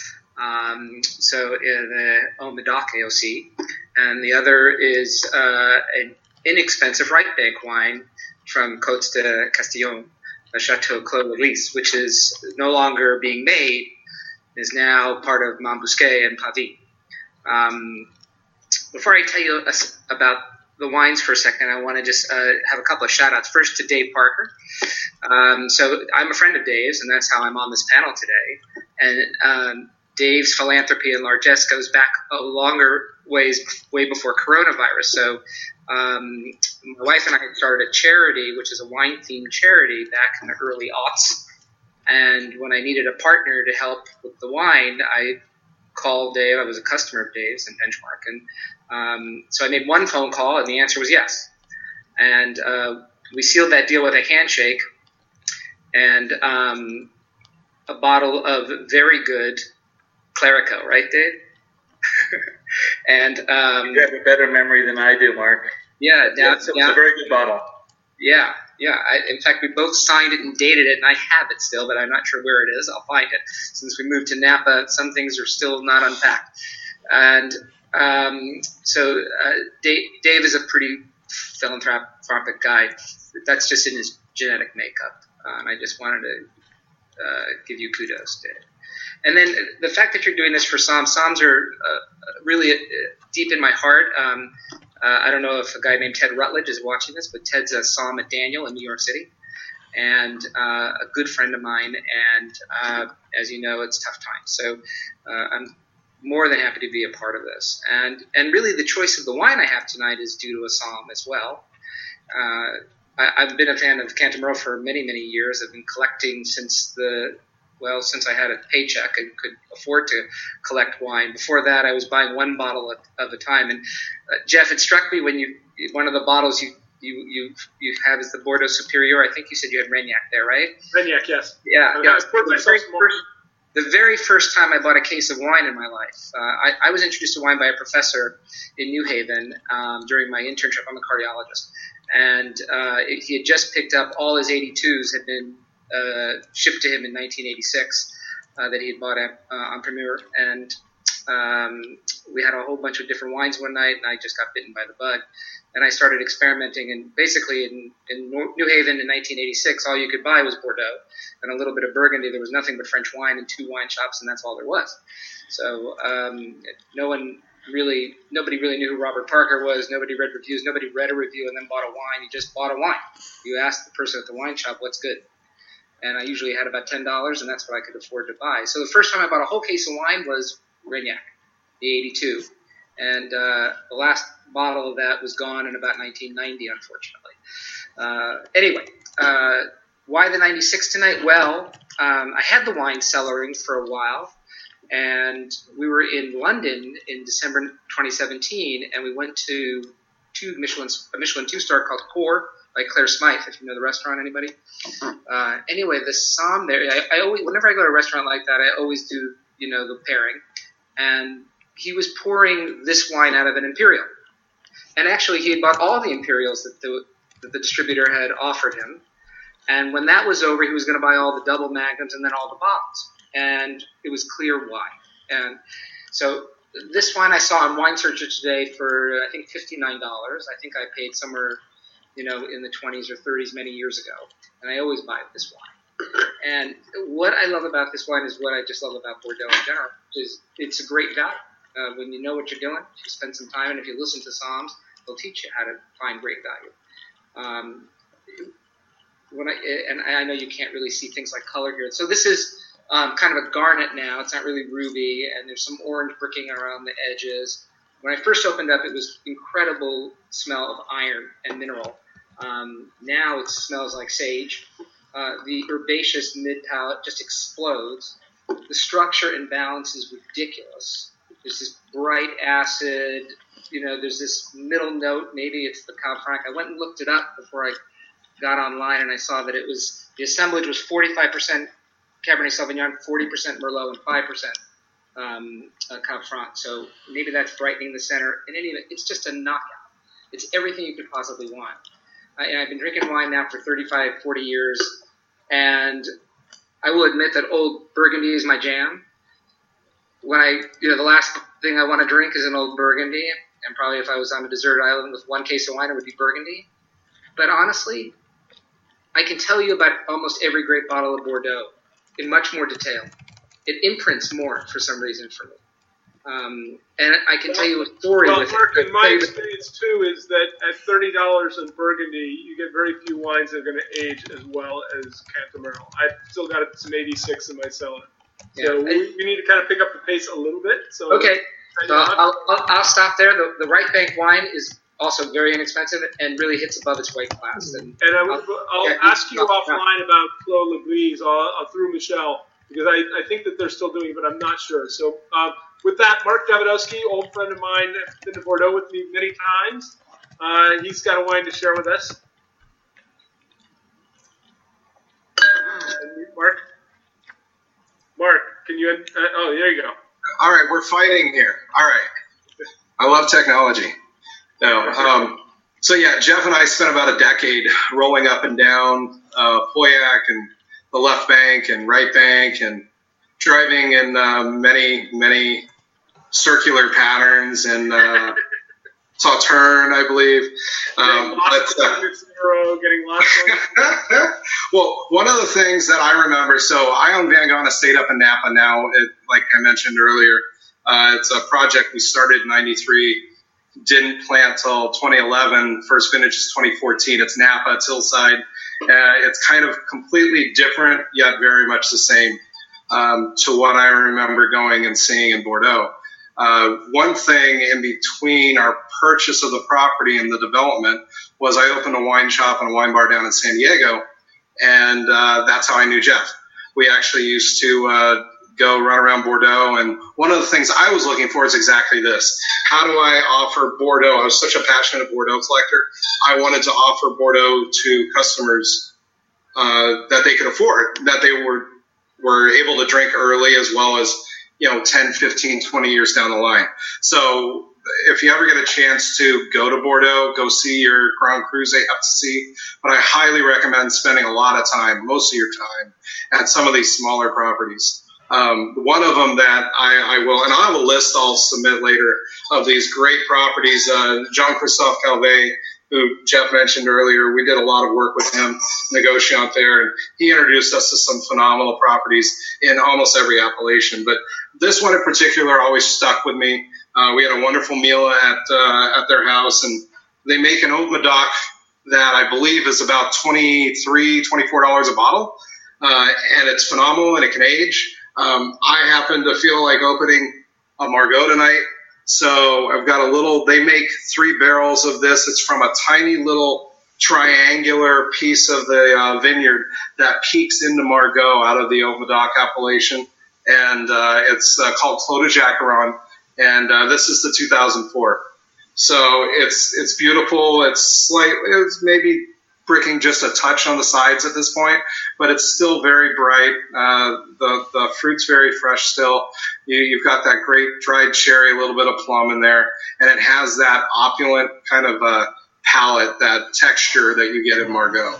Um, so in the Au Medoc A O C. And the other is uh, an inexpensive right bank wine from Côtes de Castillon, a Chateau Clos Release, which is no longer being made, is now part of Montbousquet and Pavie. Um, before I tell you about the wines for a second, I want to just uh, have a couple of shout-outs. First to Dave Parker. Um, so I'm a friend of Dave's, and that's how I'm on this panel today. And um, Dave's philanthropy and largesse goes back a longer ways, way before coronavirus. So um, my wife and I started a charity, which is a wine-themed charity back in the early aughts. And when I needed a partner to help with the wine, I called Dave. I was a customer of Dave's and Benchmark. And um, so I made one phone call, and the answer was yes. And uh, we sealed that deal with a handshake and um, a bottle of very good Clerico, right, Dave? and um, You have a better memory than I do, Mark. Yeah, now, Yes, it was now, a very good bottle. Yeah, yeah. I, in fact, we both signed it and dated it, and I have it still, but I'm not sure where it is. I'll find it. Since we moved to Napa, some things are still not unpacked. And um, so uh, Dave, Dave is a pretty philanthropic guy. That's just in his genetic makeup. Uh, and I just wanted to uh, give you kudos, Dave. And then the fact that you're doing this for Psalms, Psalms are uh, really uh, deep in my heart. Um, uh, I don't know if a guy named Ted Rutledge is watching this, but Ted's a Psalm at Daniel in New York City, and uh, a good friend of mine. And uh, as you know, it's tough times. So uh, I'm more than happy to be a part of this. And and really the choice of the wine I have tonight is due to a Psalm as well. Uh, I, I've been a fan of Cantamouro for many, many years. I've been collecting since the Well, since I had a paycheck and could afford to collect wine. Before that, I was buying one bottle at, at a time. And uh, Jeff, it struck me when you one of the bottles you you you you have is the Bordeaux Superior. I think you said you had Reignac there, right? Reignac, yes. Yeah. Uh, yeah. The, very first, the very first time I bought a case of wine in my life, uh, I, I was introduced to wine by a professor in New Haven um, during my internship. I'm a cardiologist, and uh, it, he had just picked up all his eighty-twos had been Uh, shipped to him in nineteen eighty-six uh, that he had bought at, uh, on Premier, and um, we had a whole bunch of different wines one night, and I just got bitten by the bug, and I started experimenting, and basically in, in New Haven in nineteen eighty-six, all you could buy was Bordeaux and a little bit of Burgundy. There was nothing but French wine and two wine shops, and that's all there was. So um, no one really, nobody really knew who Robert Parker was. Nobody read reviews. Nobody read a review and then bought a wine. You just bought a wine. You asked the person at the wine shop, what's good? And I usually had about ten dollars, and that's what I could afford to buy. So the first time I bought a whole case of wine was Reignac, the eighty-two. And uh, the last bottle of that was gone in about nineteen ninety, unfortunately. Uh, anyway, uh, why the ninety-six tonight? Well, um, I had the wine cellaring for a while, and we were in London in December twenty seventeen, and we went to two Michelin, a Michelin two-star called Core, by Claire Smythe, if you know the restaurant, anybody? Uh, anyway, the Psalm there, I, I always, whenever I go to a restaurant like that, I always do, you know, the pairing. And he was pouring this wine out of an Imperial. And actually, he had bought all the Imperials that the, that the distributor had offered him. And when that was over, he was going to buy all the double magnums and then all the bottles. And it was clear why. And so this wine I saw on Wine Searcher today for, I think, fifty-nine dollars. I think I paid somewhere, you know, in the twenties or thirties many years ago. And I always buy this wine. And what I love about this wine is what I just love about Bordeaux in general, is it's a great value. Uh, when you know what you're doing, if you spend some time, and if you listen to Psalms, they'll teach you how to find great value. Um, when I, and I know you can't really see things like color here. So this is um, kind of a garnet now. It's not really ruby, and there's some orange bricking around the edges. When I first opened up, it was incredible smell of iron and mineral. Um, now it smells like sage. Uh, the herbaceous mid-palate just explodes. The structure and balance is ridiculous. There's this bright acid, you know, there's this middle note. Maybe it's the Cab Franc. I went and looked it up before I got online, and I saw that it was, the assemblage was forty-five percent Cabernet Sauvignon, forty percent Merlot, and five percent um, uh, Cab Franc. So maybe that's brightening the center. In any event, it's just a knockout. It's everything you could possibly want. Uh, and I've been drinking wine now for thirty-five, forty years, and I will admit that old Burgundy is my jam. When I, you know, the last thing I want to drink is an old Burgundy, and probably if I was on a deserted island with one case of wine, it would be Burgundy. But honestly, I can tell you about almost every great bottle of Bordeaux in much more detail. It imprints more for some reason for me. Um, and I can tell you a story well, with Mark, it. in my experience, too, is that at thirty dollars in Burgundy, you get very few wines that are going to age as well as Cantamouro. I've still got some eighty-six in my cellar. Yeah. So we, we need to kind of pick up the pace a little bit. So Okay, so I'll, I'll, I'll stop there. The, the Right Bank wine is also very inexpensive and really hits above its weight class. And, And I will, I'll yeah, ask you no, no. offline about Clos Lebris uh, through Michelle, because I, I think that they're still doing it, but I'm not sure. So um, with that, Mark Davidowski, old friend of mine, has been to Bordeaux with me many times. Uh, he's got a wine to share with us. Mark? Mark, can you, uh, oh, there you go. All right, we're fighting here. All right. I love technology. No, um, So yeah, Jeff and I spent about a decade rolling up and down uh, Pauillac and the left bank and right bank and driving in uh, many, many circular patterns and uh, Sauterne, I believe. Um, lost but, uh, zero, getting lost. Well, one of the things that I remember, so I own Van Gogh Estate up in Napa now, it, like I mentioned earlier. Uh, it's a project we started in ninety-three, didn't plant till twenty eleven, first vintage is twenty fourteen. It's Napa, it's hillside. Uh, it's kind of completely different, yet very much the same um, to what I remember going and seeing in Bordeaux. Uh, one thing in between our purchase of the property and the development was I opened a wine shop and a wine bar down in San Diego, and uh, that's how I knew Jeff. We actually used to uh, go run around Bordeaux, and one of the things I was looking for is exactly this. How do I offer Bordeaux? I was such a passionate Bordeaux collector. I wanted to offer Bordeaux to customers uh, that they could afford, that they were were able to drink early as well as, you know, ten, fifteen, twenty years down the line. So if you ever get a chance to go to Bordeaux, go see your Grand Crus they have to see. But I highly recommend spending a lot of time, most of your time, at some of these smaller properties. Um, one of them that I, I will, and I will list, I'll submit later, of these great properties, uh, Jean-Christophe Calvet, who Jeff mentioned earlier. We did a lot of work with him, Negociant there, and he introduced us to some phenomenal properties in almost every appellation. But this one in particular always stuck with me. Uh, we had a wonderful meal at uh, at their house, and they make an Haut Medoc that I believe is about twenty-three dollars, twenty-four dollars a bottle, uh, and it's phenomenal and it can age. Um, I happen to feel like opening a Margaux tonight, so I've got a little, they make three barrels of this. It's from a tiny little triangular piece of the uh, vineyard that peeks into Margaux out of the Haut Medoc appellation, and uh, it's uh, called Clos de Jacqueron, and uh, this is the two thousand four. So it's it's beautiful. It's slightly, it's maybe bricking just a touch on the sides at this point, but it's still very bright. Uh, the the fruit's very fresh still. You, you've got that great dried cherry, a little bit of plum in there, and it has that opulent kind of uh, palate, that texture that you get in Margaux.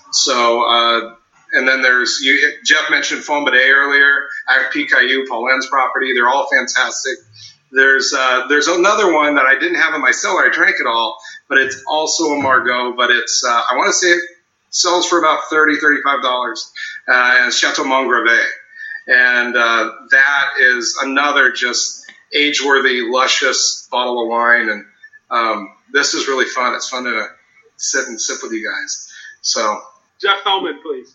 So, uh, and then there's, you, Jeff mentioned Fombaudet earlier, Agpy Caillou, Pauline's property. They're all fantastic. There's uh, there's another one that I didn't have in my cellar. I drank it all, but it's also a Margaux, but it's, uh, I want to say it sells for about thirty dollars, thirty-five dollars, uh, and it's Chateau Montgravé. And uh, that is another just age-worthy, luscious bottle of wine, and um, this is really fun. It's fun to sit and sip with you guys. So, Jeff Hellman, please.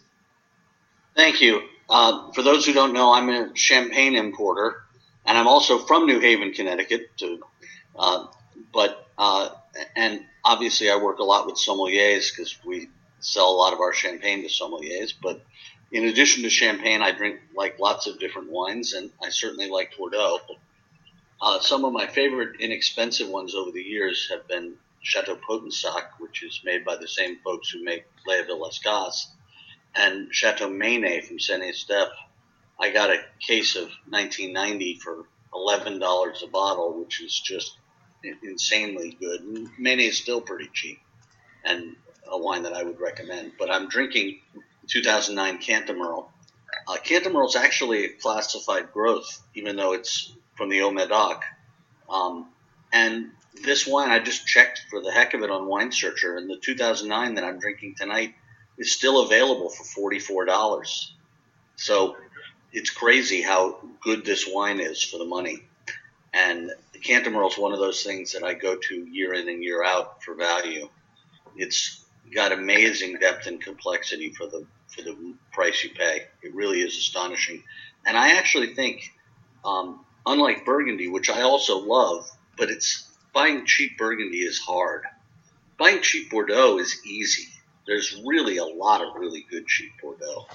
Thank you. Uh, for those who don't know, I'm a champagne importer, and I'm also from New Haven, Connecticut. To, uh, but uh, and obviously, I work a lot with sommeliers because we sell a lot of our champagne to sommeliers. But in addition to champagne, I drink like lots of different wines, and I certainly like Bordeaux. Uh, some of my favorite inexpensive ones over the years have been Chateau Potensac, which is made by the same folks who make Lea de las Casas, and Chateau Mené from Saint-Estèphe. I got a case of nineteen ninety for eleven dollars a bottle, which is just insanely good. Mené is still pretty cheap and a wine that I would recommend. But I'm drinking two thousand nine Cantemerle. Uh, Cantemerle is actually a classified growth, even though it's from the Haut Medoc. Um, and this wine, I just checked for the heck of it on Wine Searcher, and the two thousand nine that I'm drinking tonight is still available for forty-four dollars. So it's crazy how good this wine is for the money. And Cantemerle is one of those things that I go to year in and year out for value. It's got amazing depth and complexity for the for the price you pay. It really is astonishing. And I actually think, um, unlike Burgundy, which I also love, but it's buying cheap Burgundy is hard. Buying cheap Bordeaux is easy. There's really a lot of really good cheap Bordeaux.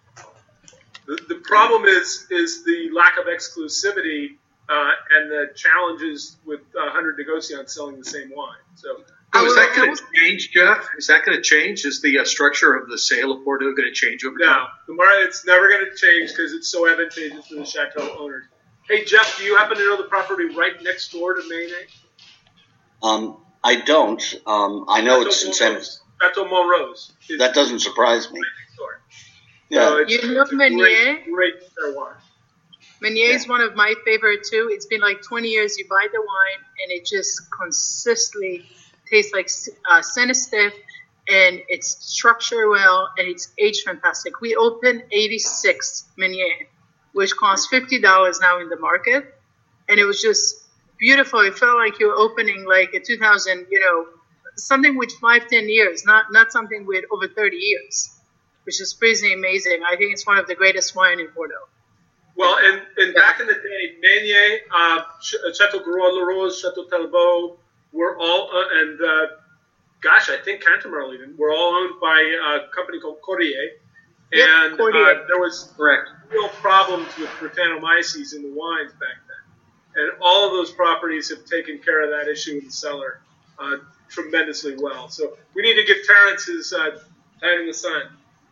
The, the problem is is the lack of exclusivity uh, and the challenges with uh, one hundred Negociant selling the same wine. So, oh, is that going to change, Jeff? Is that going to change? Is the uh, structure of the sale of Bordeaux going to change over time? No, the market, it's never going to change because it's so advantageous to the chateau owners. Hey, Jeff, do you happen to know the property right next door to Mené? Um, I don't. Um, I know Chateau it's in Montrose. San. Chateau Montrose. It's That doesn't surprise me. next door. Yeah. So it's, You know it's a Meunier? great, great terroir. Meunier is one of my favorite too. It's been like twenty years. You buy the wine and it just consistently tastes like uh, Saint-Estèphe, and it's structured well and it's aged fantastic. We opened eighty-six Meunier, which costs fifty dollars now in the market, and it was just beautiful. It felt like you were opening like a two thousand, you know, something with five, ten years, not not something with over thirty years, which is pretty amazing. I think it's one of the greatest wine in Bordeaux. Well, and, and back in the day, Meunier, uh, Chateau Gros-le-Rose, Chateau Talbot were all, uh, and uh, gosh, I think Cantemerle even, were all owned by a company called Cordier. Yep, And Cordier. uh, there was Correct. real problems with Brettanomyces in the wines back then. And all of those properties have taken care of that issue in the cellar uh, tremendously well. So we need to give Terrence his uh, time in the sun.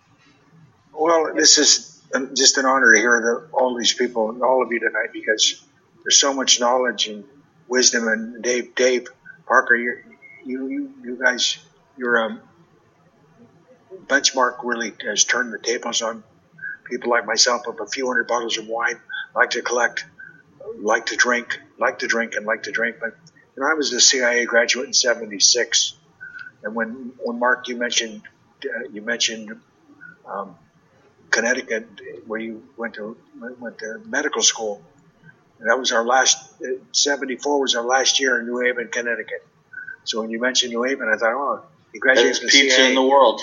Well, this is just an honor to hear the, all these people, all of you tonight, because there's so much knowledge and wisdom. And Dave, Dave Parker, you, you, you, you guys, your um, Benchmark really has turned the tables on people like myself of a few hundred bottles of wine, like to collect, like to drink, like to drink, and like to drink. But you know, I was a C I A graduate in seventy-six, and when when Mark, you mentioned uh, you mentioned. Um, Connecticut, where you went to went to medical school. And that was our last. seventy-four was our last year in New Haven, Connecticut. So when you mentioned New Haven, I thought, oh, he graduated Best from the pizza C I A. in the world.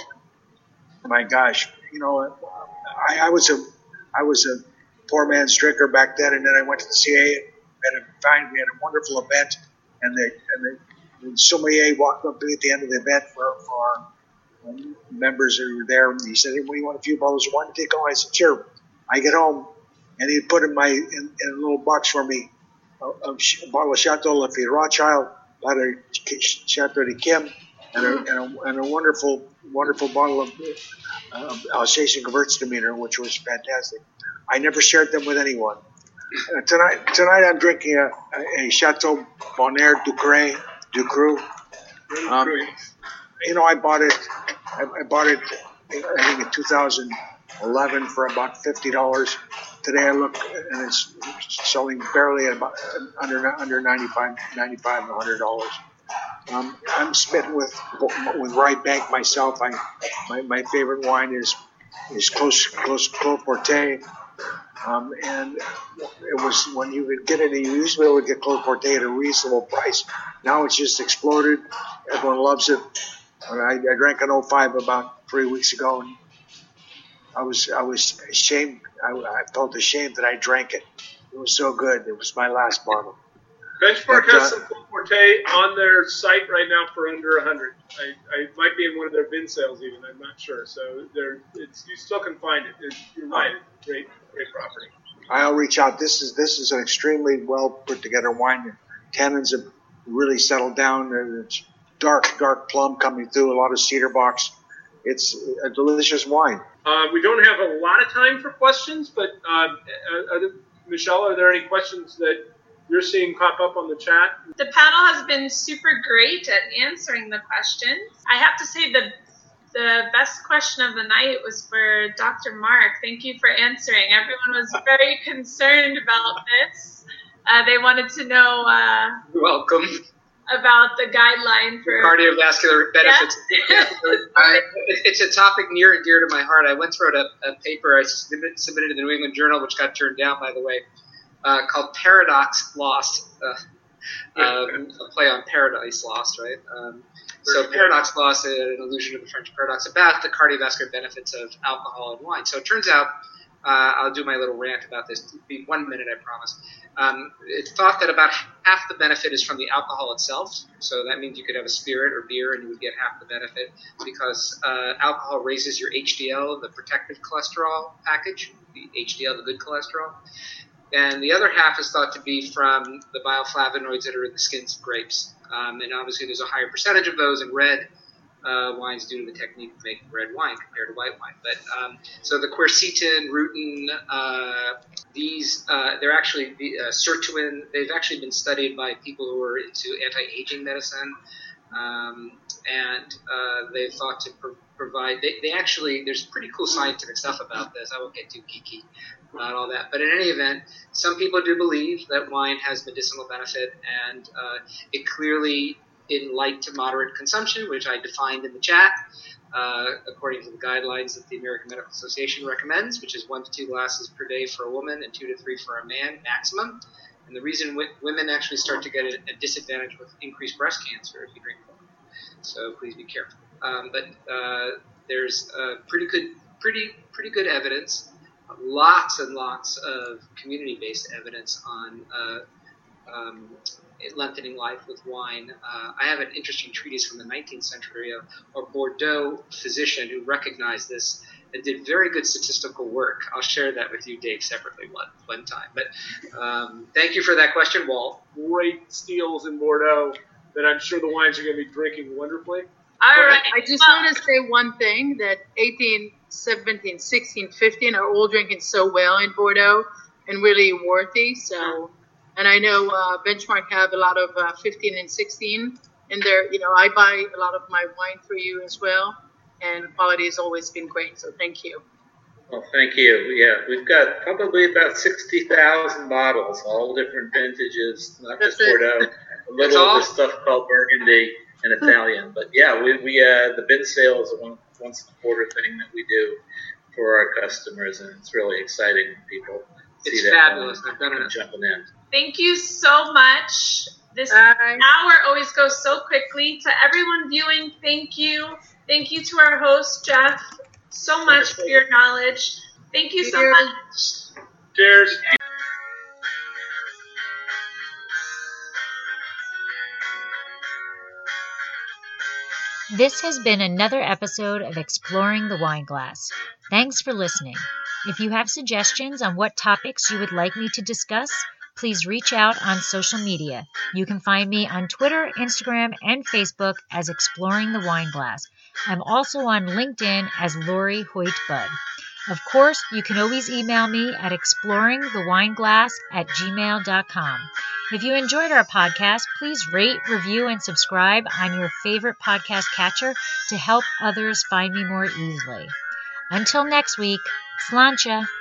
My gosh, you know, I, I was a I was a poor man's drinker back then, and then I went to the C I A and found we had a wonderful event, and the and the, the sommelier walked up to me at the end of the event for for our members who were there, and he said, hey, "What do you want? A few bottles of wine to take home?" I said, "Sure." I get home, and he put in my in, in a little box for me a, a, a bottle of Chateau Lafite Rothschild, a bottle of Chateau de Kim, and a, and a, and a wonderful wonderful bottle of uh, Alsatian Gewürztraminer, which was fantastic. I never shared them with anyone. Uh, tonight, tonight I'm drinking a, a, a Chateau Bonnaire Ducré, Ducru. Um, you know, I bought it. I, I bought it. I think in two thousand eleven for about fifty dollars. Today I look and it's selling barely at about under under ninety-five, ninety-five, and a hundred dollars. Um, I'm smitten with with Rye Bank myself. I my, my favorite wine is is Clos Clos Clos Porte. Um, and it was when you could get it, you used to be able to get Clos Porte at a reasonable price. Now it's just exploded. Everyone loves it. I, I drank an oh five about three weeks ago, and I was I was ashamed. I, I felt ashamed that I drank it. It was so good. It was my last bottle. Benchmark But, has uh, some Clos Porte on their site right now for under a hundred. I, I might be in one of their bin sales even. I'm not sure. So there, it's you still can find it. It's, you're right. It's great, great property. I'll reach out. This is this is an extremely well put together wine. The tannins have really settled down. It's dark, dark plum coming through. A lot of cedar box. It's a delicious wine. Uh, we don't have a lot of time for questions, but uh, are there, Michelle, are there any questions that you're seeing pop up on the chat? The panel has been super great at answering the questions. I have to say the the best question of the night was for Doctor Mark. Thank you for answering. Everyone was very concerned about this. Uh, they wanted to know uh, You're welcome. about the guideline for Cardiovascular benefits. Yeah. I, it's a topic near and dear to my heart. I once wrote a, a paper I submitted, submitted to the New England Journal, which got turned down, by the way, uh, called Paradox Lost. Uh, um, a play on Paradise Lost, right? Um, so Paradox Lost, an allusion to the French paradox, about the cardiovascular benefits of alcohol and wine. So it turns out, uh, I'll do my little rant about this. It'll be one minute, I promise. Um, it's thought that about half the benefit is from the alcohol itself. So that means you could have a spirit or beer and you would get half the benefit because uh, alcohol raises your H D L, the protective cholesterol package, the H D L, the good cholesterol. And the other half is thought to be from the bioflavonoids that are in the skins of grapes. Um, and obviously there's a higher percentage of those in red uh, wines due to the technique of making red wine compared to white wine. But um, so the quercetin, rutin, uh, these, uh, they're actually, uh, sirtuin, they've actually been studied by people who are into anti-aging medicine. Um, and uh, they thought to pro- provide, they, they actually, there's pretty cool scientific stuff about this. I won't get too geeky about all that. But in any event, some people do believe that wine has medicinal benefit, and uh, it clearly, in light to moderate consumption, which I defined in the chat, uh, according to the guidelines that the American Medical Association recommends, which is one to two glasses per day for a woman and two to three for a man maximum. And the reason w- women actually start to get a, a disadvantage with increased breast cancer if you drink more. So please be careful. Um, but uh, there's uh, pretty good, pretty pretty good evidence, lots and lots of community-based evidence on uh, um, lengthening life with wine. Uh, I have an interesting treatise from the nineteenth century, a, a Bordeaux physician who recognized this and did very good statistical work. I'll share that with you, Dave, separately one one time. But um, thank you for that question, Walt. Great steals in Bordeaux that I'm sure the wines are going to be drinking wonderfully. All right. I just well, want to say one thing, that eighteen, seventeen, sixteen, fifteen are all drinking so well in Bordeaux and really worthy. So, and I know uh, Benchmark have a lot of uh, fifteen and sixteen in there. You know, I buy a lot of my wine for you as well, and quality has always been great. So thank you. Well, thank you. Yeah, we've got probably about sixty thousand bottles, all different vintages, not That's just Bordeaux. A little of this stuff called Burgundy and Italian. But yeah, we, we uh, the bin sale is a one, once in a quarter thing that we do for our customers, and it's really exciting when people see It's that fabulous. wine I've done it. jumping in. Thank you so much. This Bye. hour always goes so quickly. To everyone viewing, thank you. Thank you to our host, Jeff, so much for your knowledge. Thank you so Cheers. much. Cheers. This has been another episode of Exploring the Wine Glass. Thanks for listening. If you have suggestions on what topics you would like me to discuss, please reach out on social media. You can find me on Twitter, Instagram, and Facebook as Exploring the Wine Glass. I'm also on LinkedIn as Lori Hoyt Budd. Of course, you can always email me at exploringthewineglass at gmail dot com. If you enjoyed our podcast, please rate, review, and subscribe on your favorite podcast catcher to help others find me more easily. Until next week, sláinte.